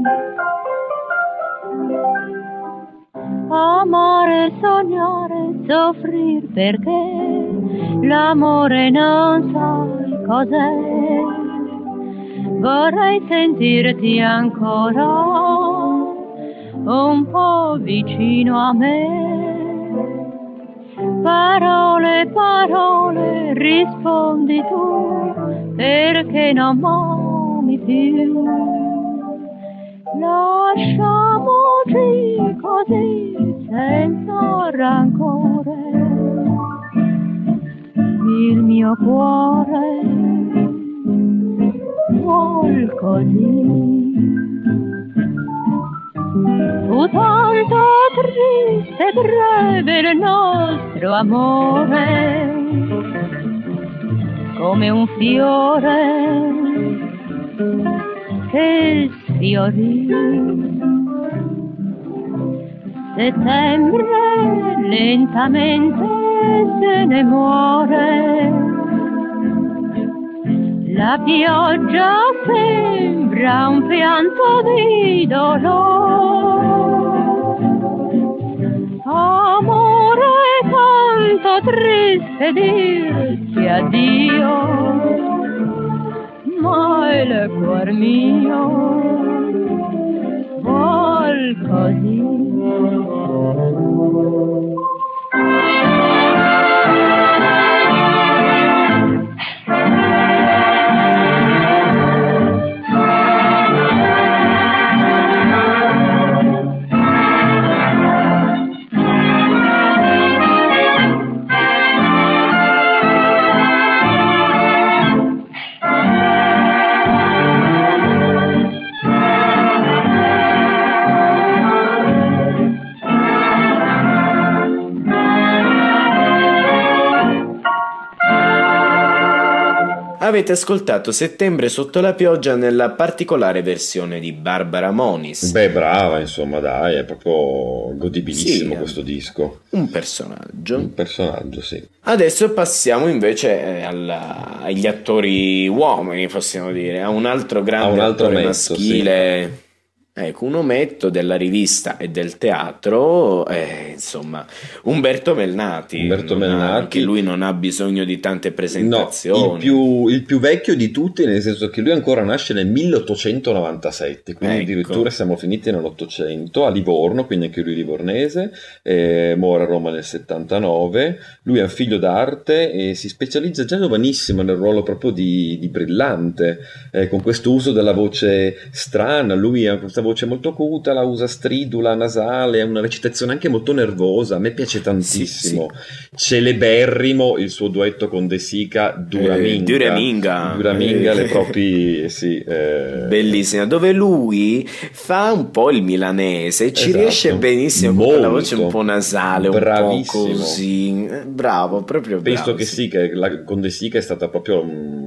Amare, sognare, soffrir perché l'amore non sai cos'è. Vorrei sentirti ancora un po' vicino a me. Parole, parole, rispondi tu, perché non m'ami più. Lasciamoci così senza rancore, il mio cuore vuol così. Fu tanto triste e breve il nostro amore, come un fiore che sfiorì. Settembre lentamente se ne muore, la pioggia sembra un pianto di dolore. Amore, tanto triste dirti addio, ma il cuor mio vuol così. Avete ascoltato Settembre sotto la pioggia nella particolare versione di Barbara Moniz. Beh, brava, insomma, dai, è proprio godibilissimo questo disco. Un personaggio. Un personaggio, sì. Adesso passiamo invece agli attori uomini, possiamo dire, a un altro grande attore maschile. Sì. Ecco, un ometto della rivista e del teatro, insomma, Umberto Melnati. Anche lui non ha bisogno di tante presentazioni. No, il più vecchio di tutti, nel senso che lui ancora nasce nel 1897, quindi addirittura siamo finiti nell'Ottocento, a Livorno, quindi anche lui livornese, muore a Roma nel 79. Lui è un figlio d'arte e si specializza già giovanissimo nel ruolo proprio di brillante, con questo uso della voce strana. Lui ha questa voce molto acuta, la usa stridula, nasale, è una recitazione anche molto nervosa, a me piace tantissimo. Sì. Celeberrimo il suo duetto con De Sica, Duraminga, le proprie, sì. Bellissima, dove lui fa un po' il milanese, ci riesce benissimo con la voce un po' nasale, bravissimo. Un po' così, bravo, proprio bravo. Penso che sì, che con De Sica è stata proprio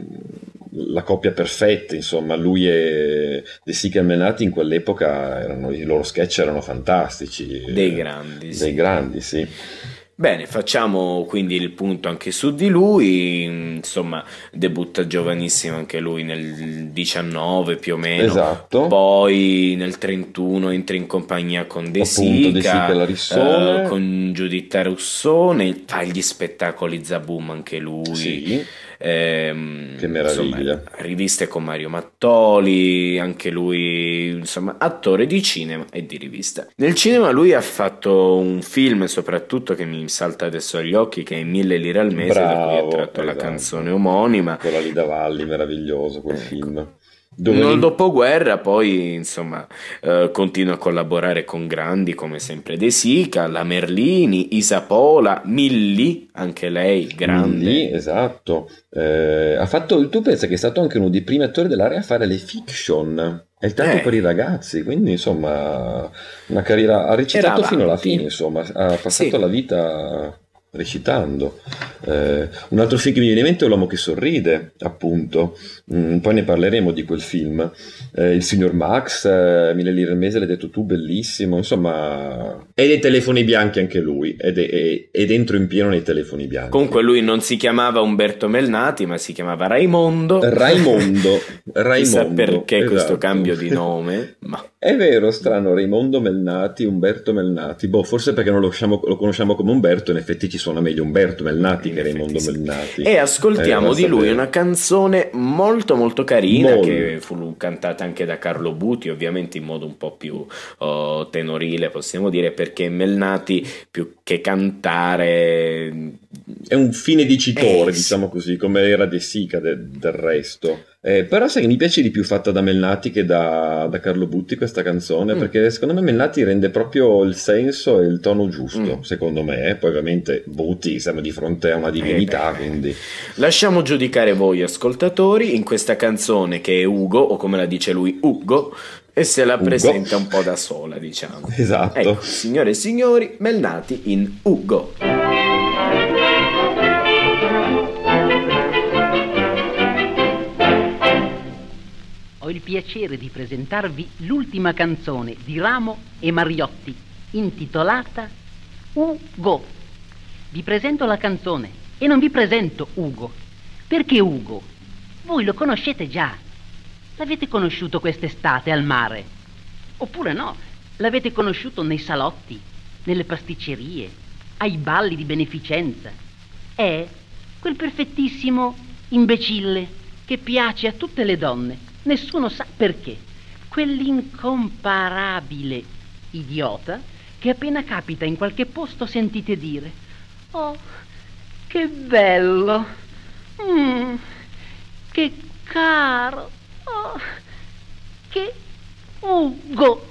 la coppia perfetta, insomma. Lui e De Sica e Melnati in quell'epoca i loro sketch erano fantastici, dei grandi, sì. Bene, facciamo quindi il punto anche su di lui. Insomma, debutta giovanissimo anche lui nel 19 più o meno. Esatto. Poi nel 31 entra in compagnia con De Sica, la Rissone, con Giuditta Russone, fa gli spettacoli Zaboom anche lui. Sì. Che meraviglia. Insomma, riviste con Mario Mattoli, anche lui, insomma, attore di cinema e di rivista. Nel cinema lui ha fatto un film soprattutto che mi salta adesso agli occhi, che è 1000 lire al mese, da cui è tratto la canzone omonima. Quella lì da Valli, meraviglioso quel film. Nel dopoguerra poi, insomma, continua a collaborare con grandi come sempre De Sica, la Merlini, Isapola, Milli, anche lei grande. Milli, esatto. Ha fatto, tu pensa che è stato anche uno dei primi attori dell'area a fare le fiction. È il tanto per i ragazzi, quindi insomma una carriera, ha recitato fino alla fine, insomma, ha passato la vita recitando. Un altro film che mi viene in mente è L'uomo che sorride, appunto. Poi ne parleremo di quel film. Il signor Max, 1000 lire al mese, l'hai detto tu, bellissimo, insomma. E dei telefoni bianchi anche lui, ed è dentro in pieno nei telefoni bianchi. Comunque lui non si chiamava Umberto Melnati, ma si chiamava Raimondo. Chissà perché questo cambio di nome, ma è vero, strano, Raimondo Melnati, Umberto Melnati. Forse perché non lo conosciamo come Umberto, in effetti ci suona meglio Umberto Melnati che Raimondo Melnati. E ascoltiamo di lui una canzone molto molto carina, che fu cantata anche da Carlo Buti, ovviamente in modo un po' più tenorile, possiamo dire, perché Melnati più che cantare è un fine dicitore, diciamo così, come era De Sica del resto. Però sai che mi piace di più fatta da Melnati che da Carlo Butti questa canzone, perché secondo me Melnati rende proprio il senso e il tono giusto, secondo me. Poi ovviamente Butti, siamo di fronte a una divinità, quindi lasciamo giudicare voi ascoltatori in questa canzone che è Ugo, o come la dice lui Ugo, e se la presenta un po' da sola, diciamo. Esatto. Ecco, signore e signori, Melnati in Ugo. Ho il piacere di presentarvi l'ultima canzone di Ramo e Mariotti, intitolata Ugo. Vi presento la canzone e non vi presento Ugo, perché Ugo voi lo conoscete già. L'avete conosciuto quest'estate al mare, oppure no, l'avete conosciuto nei salotti, nelle pasticcerie, ai balli di beneficenza. È quel perfettissimo imbecille che piace a tutte le donne. Nessuno sa perché. Quell'incomparabile idiota che appena capita in qualche posto sentite dire: oh, che bello, che caro, oh, che Ugo.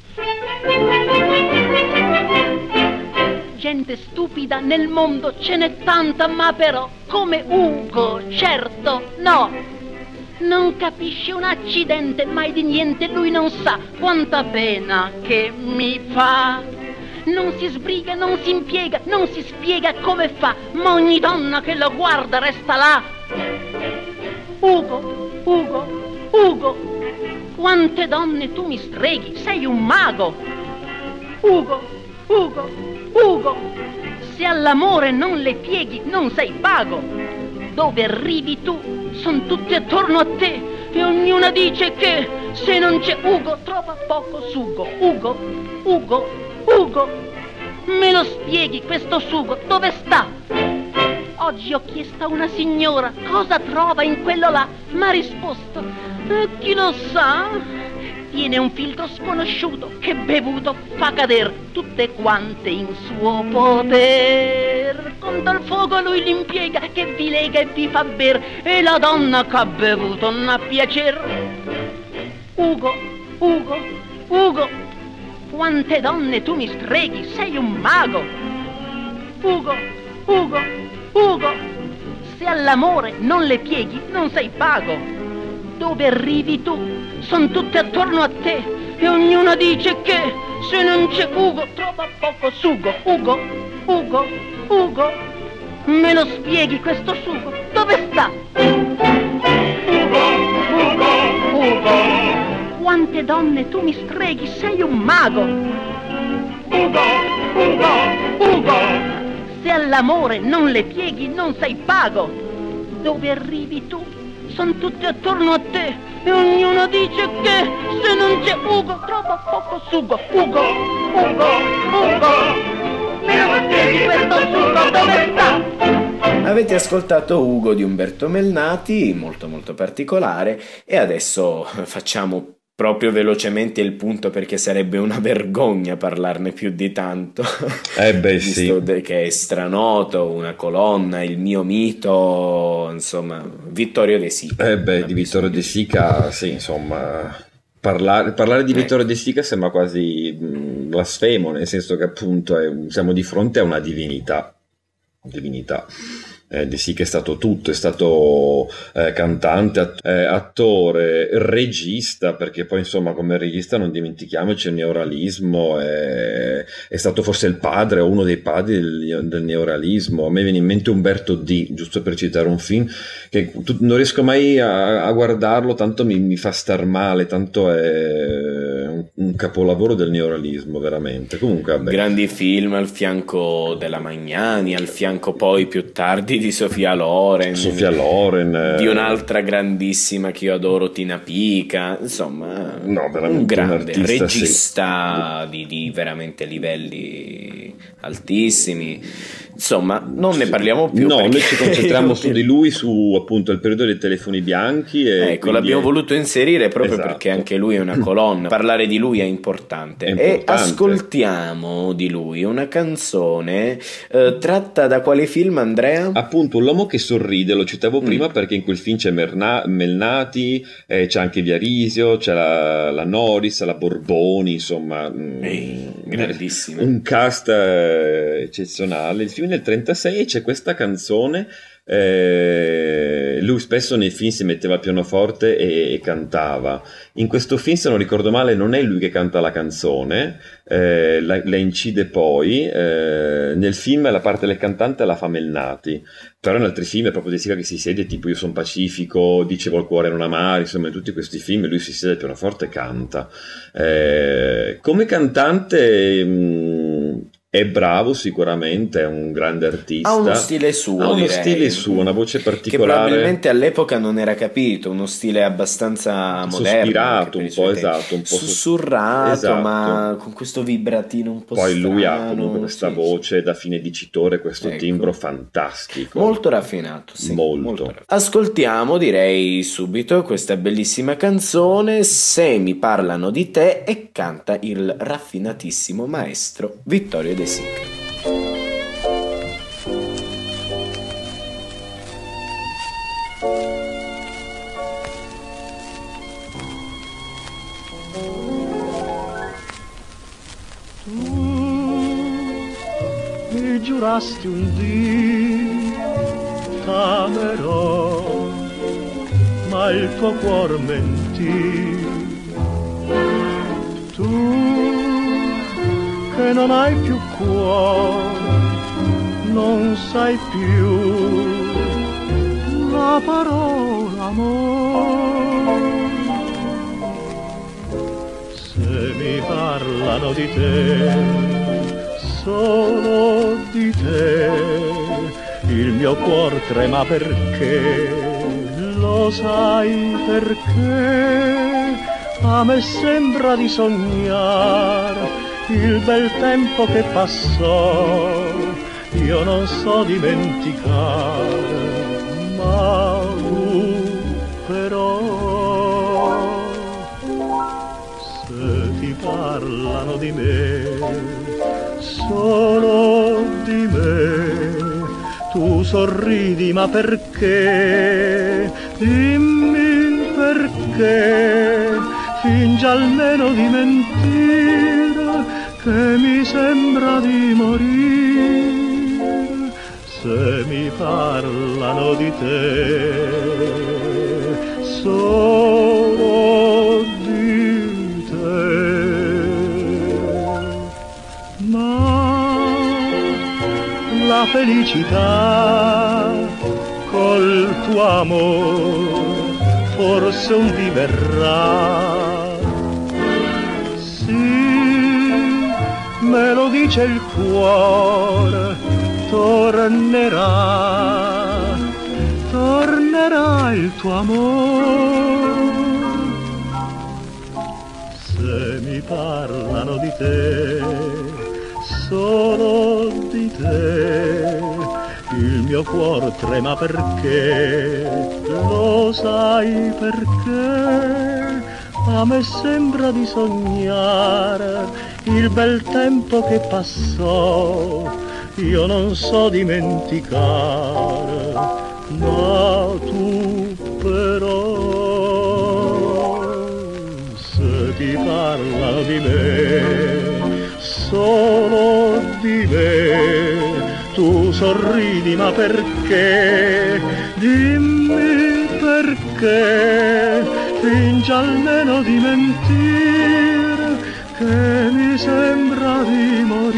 Gente stupida nel mondo ce n'è tanta, ma però come Ugo, certo no. Non capisce un accidente, mai di niente lui non sa, quanta pena che mi fa. Non si sbriga, non si impiega, non si spiega come fa, ma ogni donna che lo guarda resta là. Ugo, Ugo, Ugo, quante donne tu mi streghi, sei un mago. Ugo, Ugo, Ugo, se all'amore non le pieghi non sei pago. Dove arrivi tu, son tutti attorno a te e ognuna dice che se non c'è Ugo trova poco sugo. Ugo, Ugo, Ugo, me lo spieghi questo sugo, dove sta? Oggi ho chiesto a una signora cosa trova in quello là, m'ha risposto, chi lo sa? Tiene un filtro sconosciuto che bevuto fa cader tutte quante in suo poter. Con dal fuoco lui l'impiega che vi lega e vi fa ber, e la donna che ha bevuto non ha piacer. Ugo, Ugo, Ugo, quante donne tu mi streghi, sei un mago. Ugo, Ugo, Ugo, se all'amore non le pieghi non sei pago. Dove arrivi tu, son tutte attorno a te e ognuno dice che se non c'è Ugo trova poco sugo. Ugo, Ugo, Ugo, me lo spieghi questo sugo, dove sta? Ugo, Ugo, Ugo, quante donne tu mi streghi, sei un mago. Ugo, Ugo, Ugo, se all'amore non le pieghi non sei pago. Dove arrivi tu, son tutti attorno a te e ognuno dice che se non c'è Ugo trova poco sugo. Ugo, Ugo, Ugo, me lo spieghi questo sugo, dove sta? Avete ascoltato Ugo di Umberto Melnati, molto molto particolare, e adesso facciamo proprio velocemente il punto, perché sarebbe una vergogna parlarne più di tanto. Visto che è stranoto, una colonna, il mio mito, insomma, Vittorio De Sica. Di Vittorio De Sica, sì, insomma, parlare di Vittorio De Sica sembra quasi blasfemo, nel senso che appunto siamo di fronte a una divinità. De Sica è stato tutto, è stato cantante, attore, regista, perché poi insomma come regista non dimentichiamoci il neorealismo, è stato forse il padre o uno dei padri del neorealismo. A me viene in mente Umberto D, giusto per citare un film che non riesco mai a guardarlo, tanto mi fa star male, tanto è un capolavoro del neorealismo veramente. Comunque vabbè. Grandi film al fianco della Magnani, al fianco poi più tardi di Sofia Loren, di un'altra grandissima che io adoro, Tina Pica, insomma un grande un regista, sì. di veramente livelli altissimi. Insomma, non ne parliamo più. No, noi ci concentriamo su di lui, su appunto il periodo dei telefoni bianchi. Ecco, l'abbiamo voluto inserire proprio perché anche lui è una colonna. Parlare di lui è importante. E ascoltiamo di lui una canzone tratta da quale film, Andrea? Appunto, L'uomo che sorride, lo citavo prima perché in quel film c'è Melnati, c'è anche Viarisio, c'è la Noris, la Borboni, insomma, grandissima. Un cast eccezionale. Il film nel 1936 e c'è questa canzone. Lui spesso nei film si metteva al pianoforte e cantava. In questo film, se non ricordo male, non è lui che canta la canzone, la incide poi. Nel film la parte del cantante la fa Melnati, però in altri film è proprio De Sica che si siede, tipo Io son Pacifico, Dicevo il cuore non amare, insomma in tutti questi film lui si siede al pianoforte e canta. Come cantante è bravo sicuramente, è un grande artista. Ha uno stile suo, una voce particolare. Che probabilmente all'epoca non era capito, uno stile abbastanza moderno. Sospirato un po', esatto. Un po' sussurrato, esatto. Ma con questo vibratino un po' poi strano. Lui ha comunque questa voce da fine dicitore, questo timbro fantastico. Molto raffinato, sì. Molto. Ascoltiamo, direi subito, questa bellissima canzone, Se mi parlano di te, e canta il raffinatissimo maestro Vittorio De Sica. Tu mi giurasti un dì t'amerò, ma il tuo cuor mentì. Tu che non hai più cuore, non sai più la parola amor. Se mi parlano di te, solo di te, il mio cuore trema perché, lo sai perché, a me sembra di sognare il bel tempo che passò, io non so dimenticare, ma tu però, se ti parlano di me, solo di me, tu sorridi, ma perché? Dimmi perché, fingi almeno di mentire, che mi sembra di morire, se mi parlano di te, solo di te. Ma la felicità col tuo amor forse un dì verrà. Me lo dice il cuore, tornerà, tornerà il tuo amore. Se mi parlano di te, solo di te, il mio cuore trema perché, lo sai perché, a me sembra di sognare il bel tempo che passò, io non so dimenticare, ma tu però, se ti parlano di me, solo di me, tu sorridi, ma perché? Dimmi perché, fingi almeno di mentire, che mi sembra di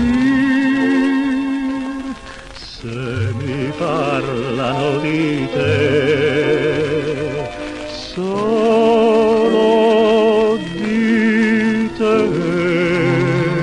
morire, se mi parlano di te, solo di te.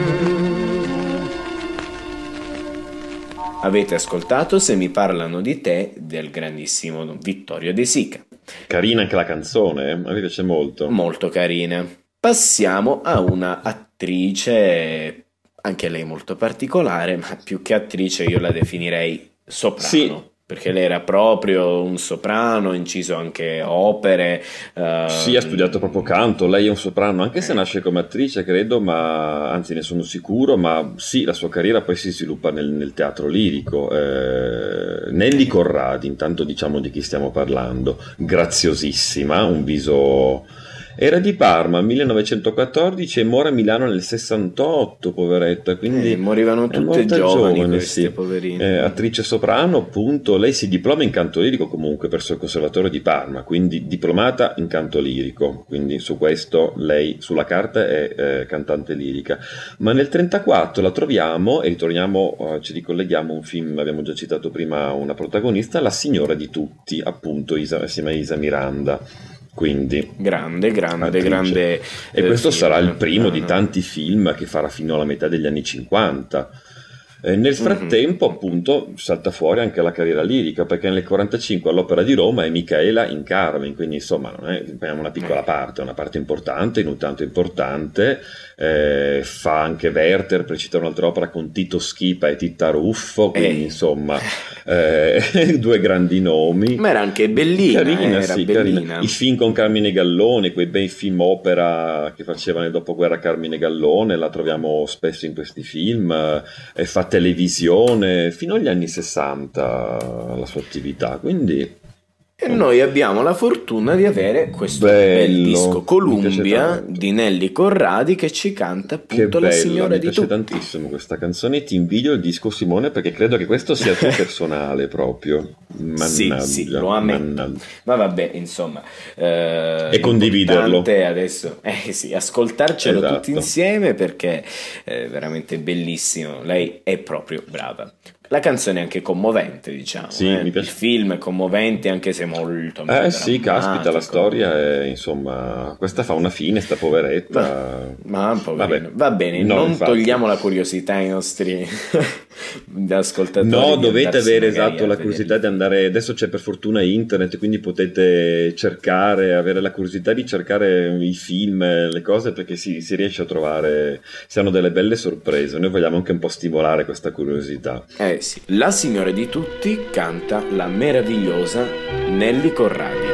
Avete ascoltato Se mi parlano di te del grandissimo Vittorio De Sica. Carina anche la canzone, a me piace molto. Molto carina. Passiamo a una attrice, anche lei molto particolare, ma più che attrice io la definirei soprano. Sì. Perché lei era proprio un soprano, ha inciso anche opere. Sì, ha studiato proprio canto, lei è un soprano, anche se nasce come attrice, credo, ma anzi ne sono sicuro, ma sì, la sua carriera poi si sviluppa nel teatro lirico. Nelly Corradi, intanto diciamo di chi stiamo parlando, graziosissima, un viso... Era di Parma 1914 e muore a Milano nel 68, poveretta, quindi morivano tutte giovani queste, sì. Poverine. Attrice soprano, appunto, lei si diploma in canto lirico comunque presso il Conservatorio di Parma, quindi diplomata in canto lirico, quindi su questo lei sulla carta è cantante lirica. Ma nel 1934 la troviamo e ritorniamo, ci ricolleghiamo a un film, abbiamo già citato prima una protagonista, La signora di tutti, appunto assieme a Isa Miranda. Quindi grande e questo film sarà il primo di tanti film che farà fino alla metà degli anni 50. Nel frattempo appunto salta fuori anche la carriera lirica, perché nel 45 all'Opera di Roma è Micaela in Carmen, quindi insomma non è una piccola parte, è una parte importante, in un tanto importante. Fa anche Werther, per citare un'altra opera, con Tito Schipa e Titta Ruffo, quindi insomma due grandi nomi. Ma era anche bellina, carina. I film con Carmine Gallone, quei bei film opera che faceva nel dopoguerra Carmine Gallone, la troviamo spesso in questi film. Fa televisione fino agli anni 60 la sua attività, quindi e noi abbiamo la fortuna di avere questo bel disco Columbia di Nelly Corradi che ci canta appunto La signora di tutti. Mi piace tantissimo questa canzone, ti invidio il disco, Simone, perché credo che questo sia tuo personale proprio. Mannaggia, sì, lo ammetto. Ma vabbè, insomma, e condividerlo adesso, sì, ascoltarcelo tutti insieme, perché è veramente bellissimo, lei è proprio brava. La canzone è anche commovente, diciamo. Sì, mi piace. Il film è commovente, anche se molto Sì, caspita, la storia è, insomma, questa fa una fine, sta poveretta. Ma poverino. Vabbè. Va bene, No, non infatti. togliamo la curiosità ai nostri ascoltatori. No, di dovete andarsi avere magari esatto a la vedere. curiosità di andare. Adesso c'è per fortuna internet, quindi potete cercare, avere la curiosità di cercare i film, le cose, perché si riesce a trovare, si hanno delle belle sorprese. Noi vogliamo anche un po' stimolare questa curiosità. Sì. La signora di tutti canta la meravigliosa Nelly Corradi.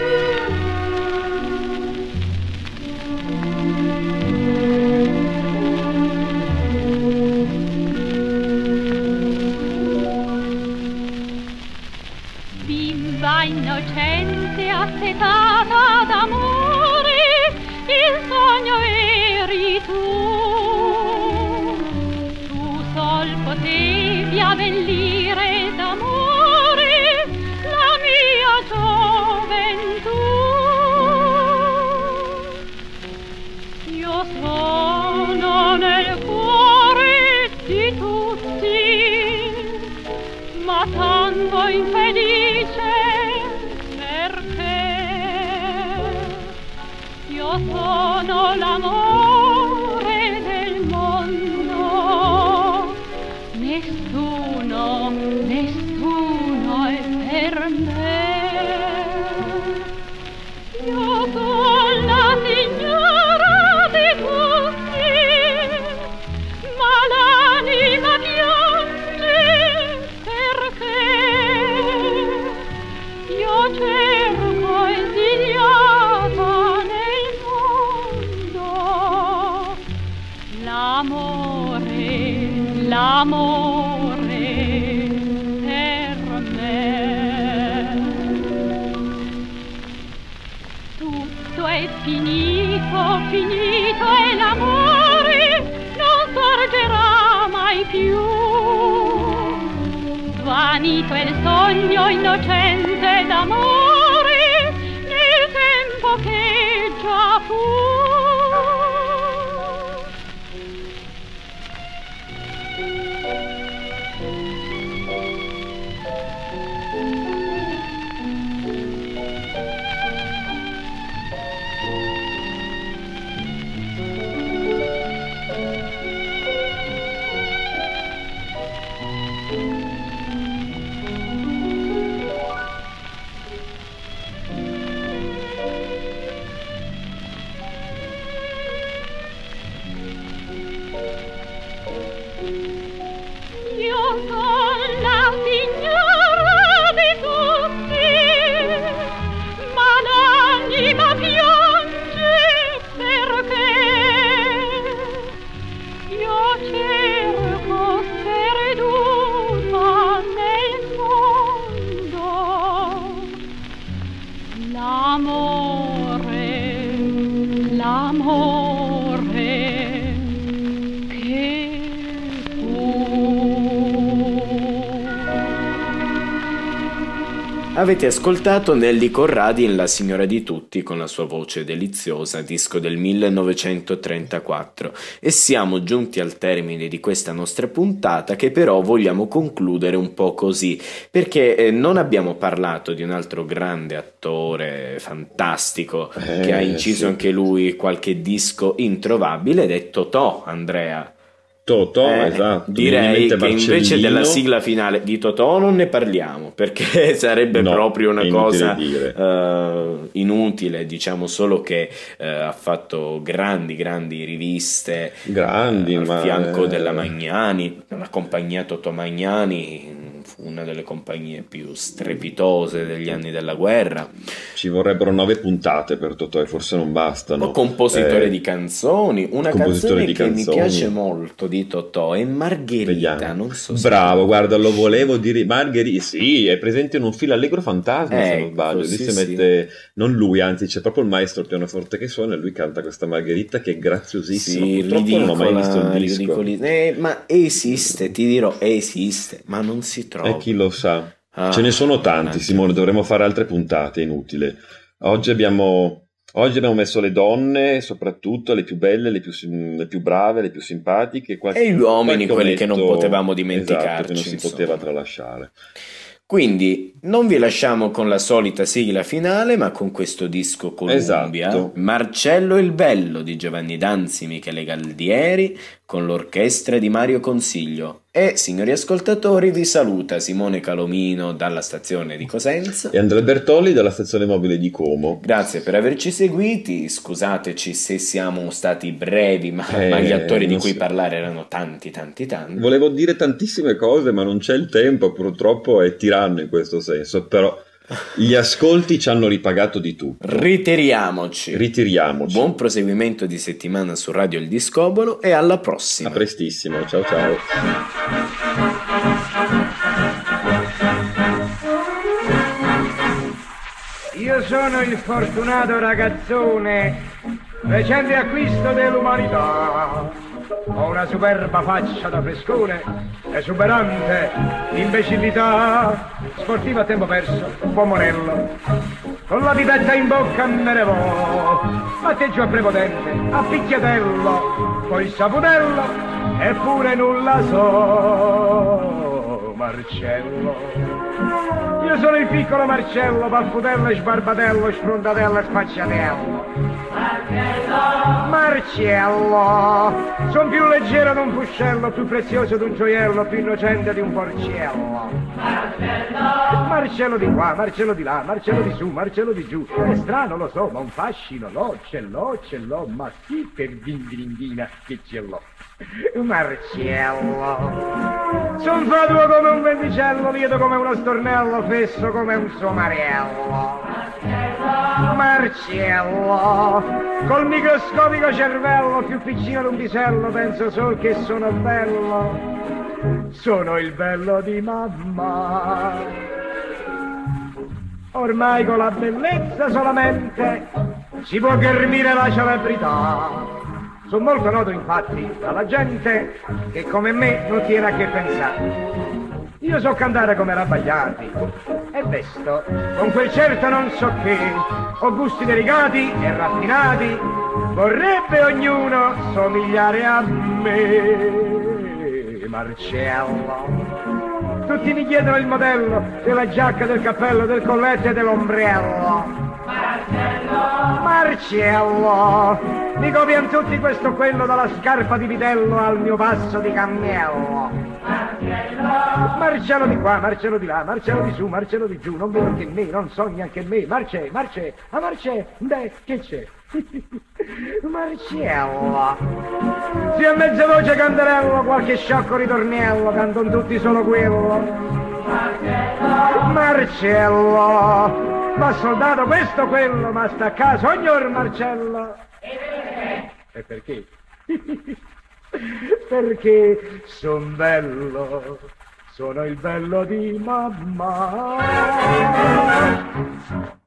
Bimba innocente assetata d'amore, il sogno eri tu. Tu sol potevi abbellire d'amore la mia gioventù. Io sono nel cuore di tutti, ma tanto infelice perché io sono l'amore del mondo, nessuno è per me. Io sono la signora di tutti, ma l'anima piange perché io cerco esiliata nel mondo l'amore per me. Tutto è finito e l'amore non sorgerà mai più. Svanito è il sogno innocente d'amore nel tempo che già fu. Io sono la signora di tutti, ma l'anima piange perché io cerco perduta nel mondo l'amore che Avete ascoltato Nelly Corradi in La signora di tutti con la sua voce deliziosa, disco del 1934, e siamo giunti al termine di questa nostra puntata, che però vogliamo concludere un po' così, perché non abbiamo parlato di un altro grande attore fantastico che ha inciso anche lui qualche disco introvabile, ed è Totò, Andrea. Totò, esatto. Direi che invece della sigla finale di Totò non ne parliamo, perché sarebbe proprio una cosa inutile. Diciamo solo che ha fatto grandi riviste al fianco della Magnani, la compagnia Totò Magnani, una delle compagnie più strepitose degli anni della guerra. Ci vorrebbero 9 puntate per Totò e forse non bastano. Compositore di canzoni, una canzone che mi piace molto di Totò è Margherita. Vediamo. Non so Bravo, guarda, lo volevo dire. Margherita, sì, è presente in un film Allegro Fantasma, se non sbaglio. Sì, si mette, non lui, anzi c'è proprio il maestro al pianoforte che suona e lui canta questa Margherita che è graziosissima. Sì, purtroppo non ho mai visto il disco. Ma esiste, ti dirò, esiste, ma non si trova. E chi lo sa. Ce ne sono tanti, Simone, dovremmo fare altre puntate, inutile. Oggi abbiamo Oggi abbiamo messo le donne, soprattutto le più belle, le più brave, le più simpatiche. E gli uomini, quelli che non potevamo dimenticarci. Esatto, che non si poteva tralasciare. Quindi non vi lasciamo con la solita sigla finale, ma con questo disco Columbia, esatto. Marcello il Bello di Giovanni Danzi, Michele Galdieri, con l'orchestra di Mario Consiglio. E, signori ascoltatori, vi saluta Simone Calomino dalla stazione di Cosenza e Andrea Albertolli dalla stazione mobile di Como. Grazie per averci seguiti, scusateci se siamo stati brevi, ma gli attori di cui parlare erano tanti. Volevo dire tantissime cose, ma non c'è il tempo, purtroppo è tiranno in questo senso, però gli ascolti ci hanno ripagato di tutto. Ritiriamoci. Ritiriamoci. Buon proseguimento di settimana su Radio Il Discobolo e alla prossima. A prestissimo, ciao ciao. Io sono il fortunato ragazzone, recente acquisto dell'umanità. Ho una superba faccia da frescone, esuberante imbecillità, sportiva a tempo perso, un po' monello, con la pipetta in bocca me ne vo, batteggio a prepotente, a picchiatello, poi il saputello, eppure nulla so, Marcello. Io sono il piccolo Marcello, palfutello, sbarbatello, sfrontatello e spacciatello. Marcello, son più leggero di un fuscello, più prezioso di un gioiello, più innocente di un porcello. Marcello di qua, Marcello di là, Marcello di su, Marcello di giù. È strano, lo so, ma un fascino ce l'ho, ma sì per dindindina che ce l'ho. Marcello, son fatuo come un vendicello, lieto come uno stornello, fesso come un somarello. Marcello, col microscopico cervello, più piccino di un pisello, penso solo che sono bello. Sono il bello di mamma. Ormai con la bellezza solamente si può ghermire la celebrità. Sono molto noto infatti dalla gente che come me non tiene a che pensare. Io so cantare come Rabbagliati e vesto con quel certo non so che, ho gusti delicati e raffinati, vorrebbe ognuno somigliare a me, Marcello. Tutti mi chiedono il modello della giacca, del cappello, del colletto e dell'ombrello. Marcello, mi copiano tutti questo o quello, dalla scarpa di vitello al mio passo di cammello. Marcello di qua, Marcello di là, Marcello di su, Marcello di giù, non vedo che me, non sogna anche me. Marce, beh, che c'è? Marcello, se a mezza voce canterello, qualche sciocco ritornello, cantano tutti solo quello. Marcello, ma soldato questo o quello, ma sta a caso signor Marcello. E perché? Perché son bello, sono il bello di mamma.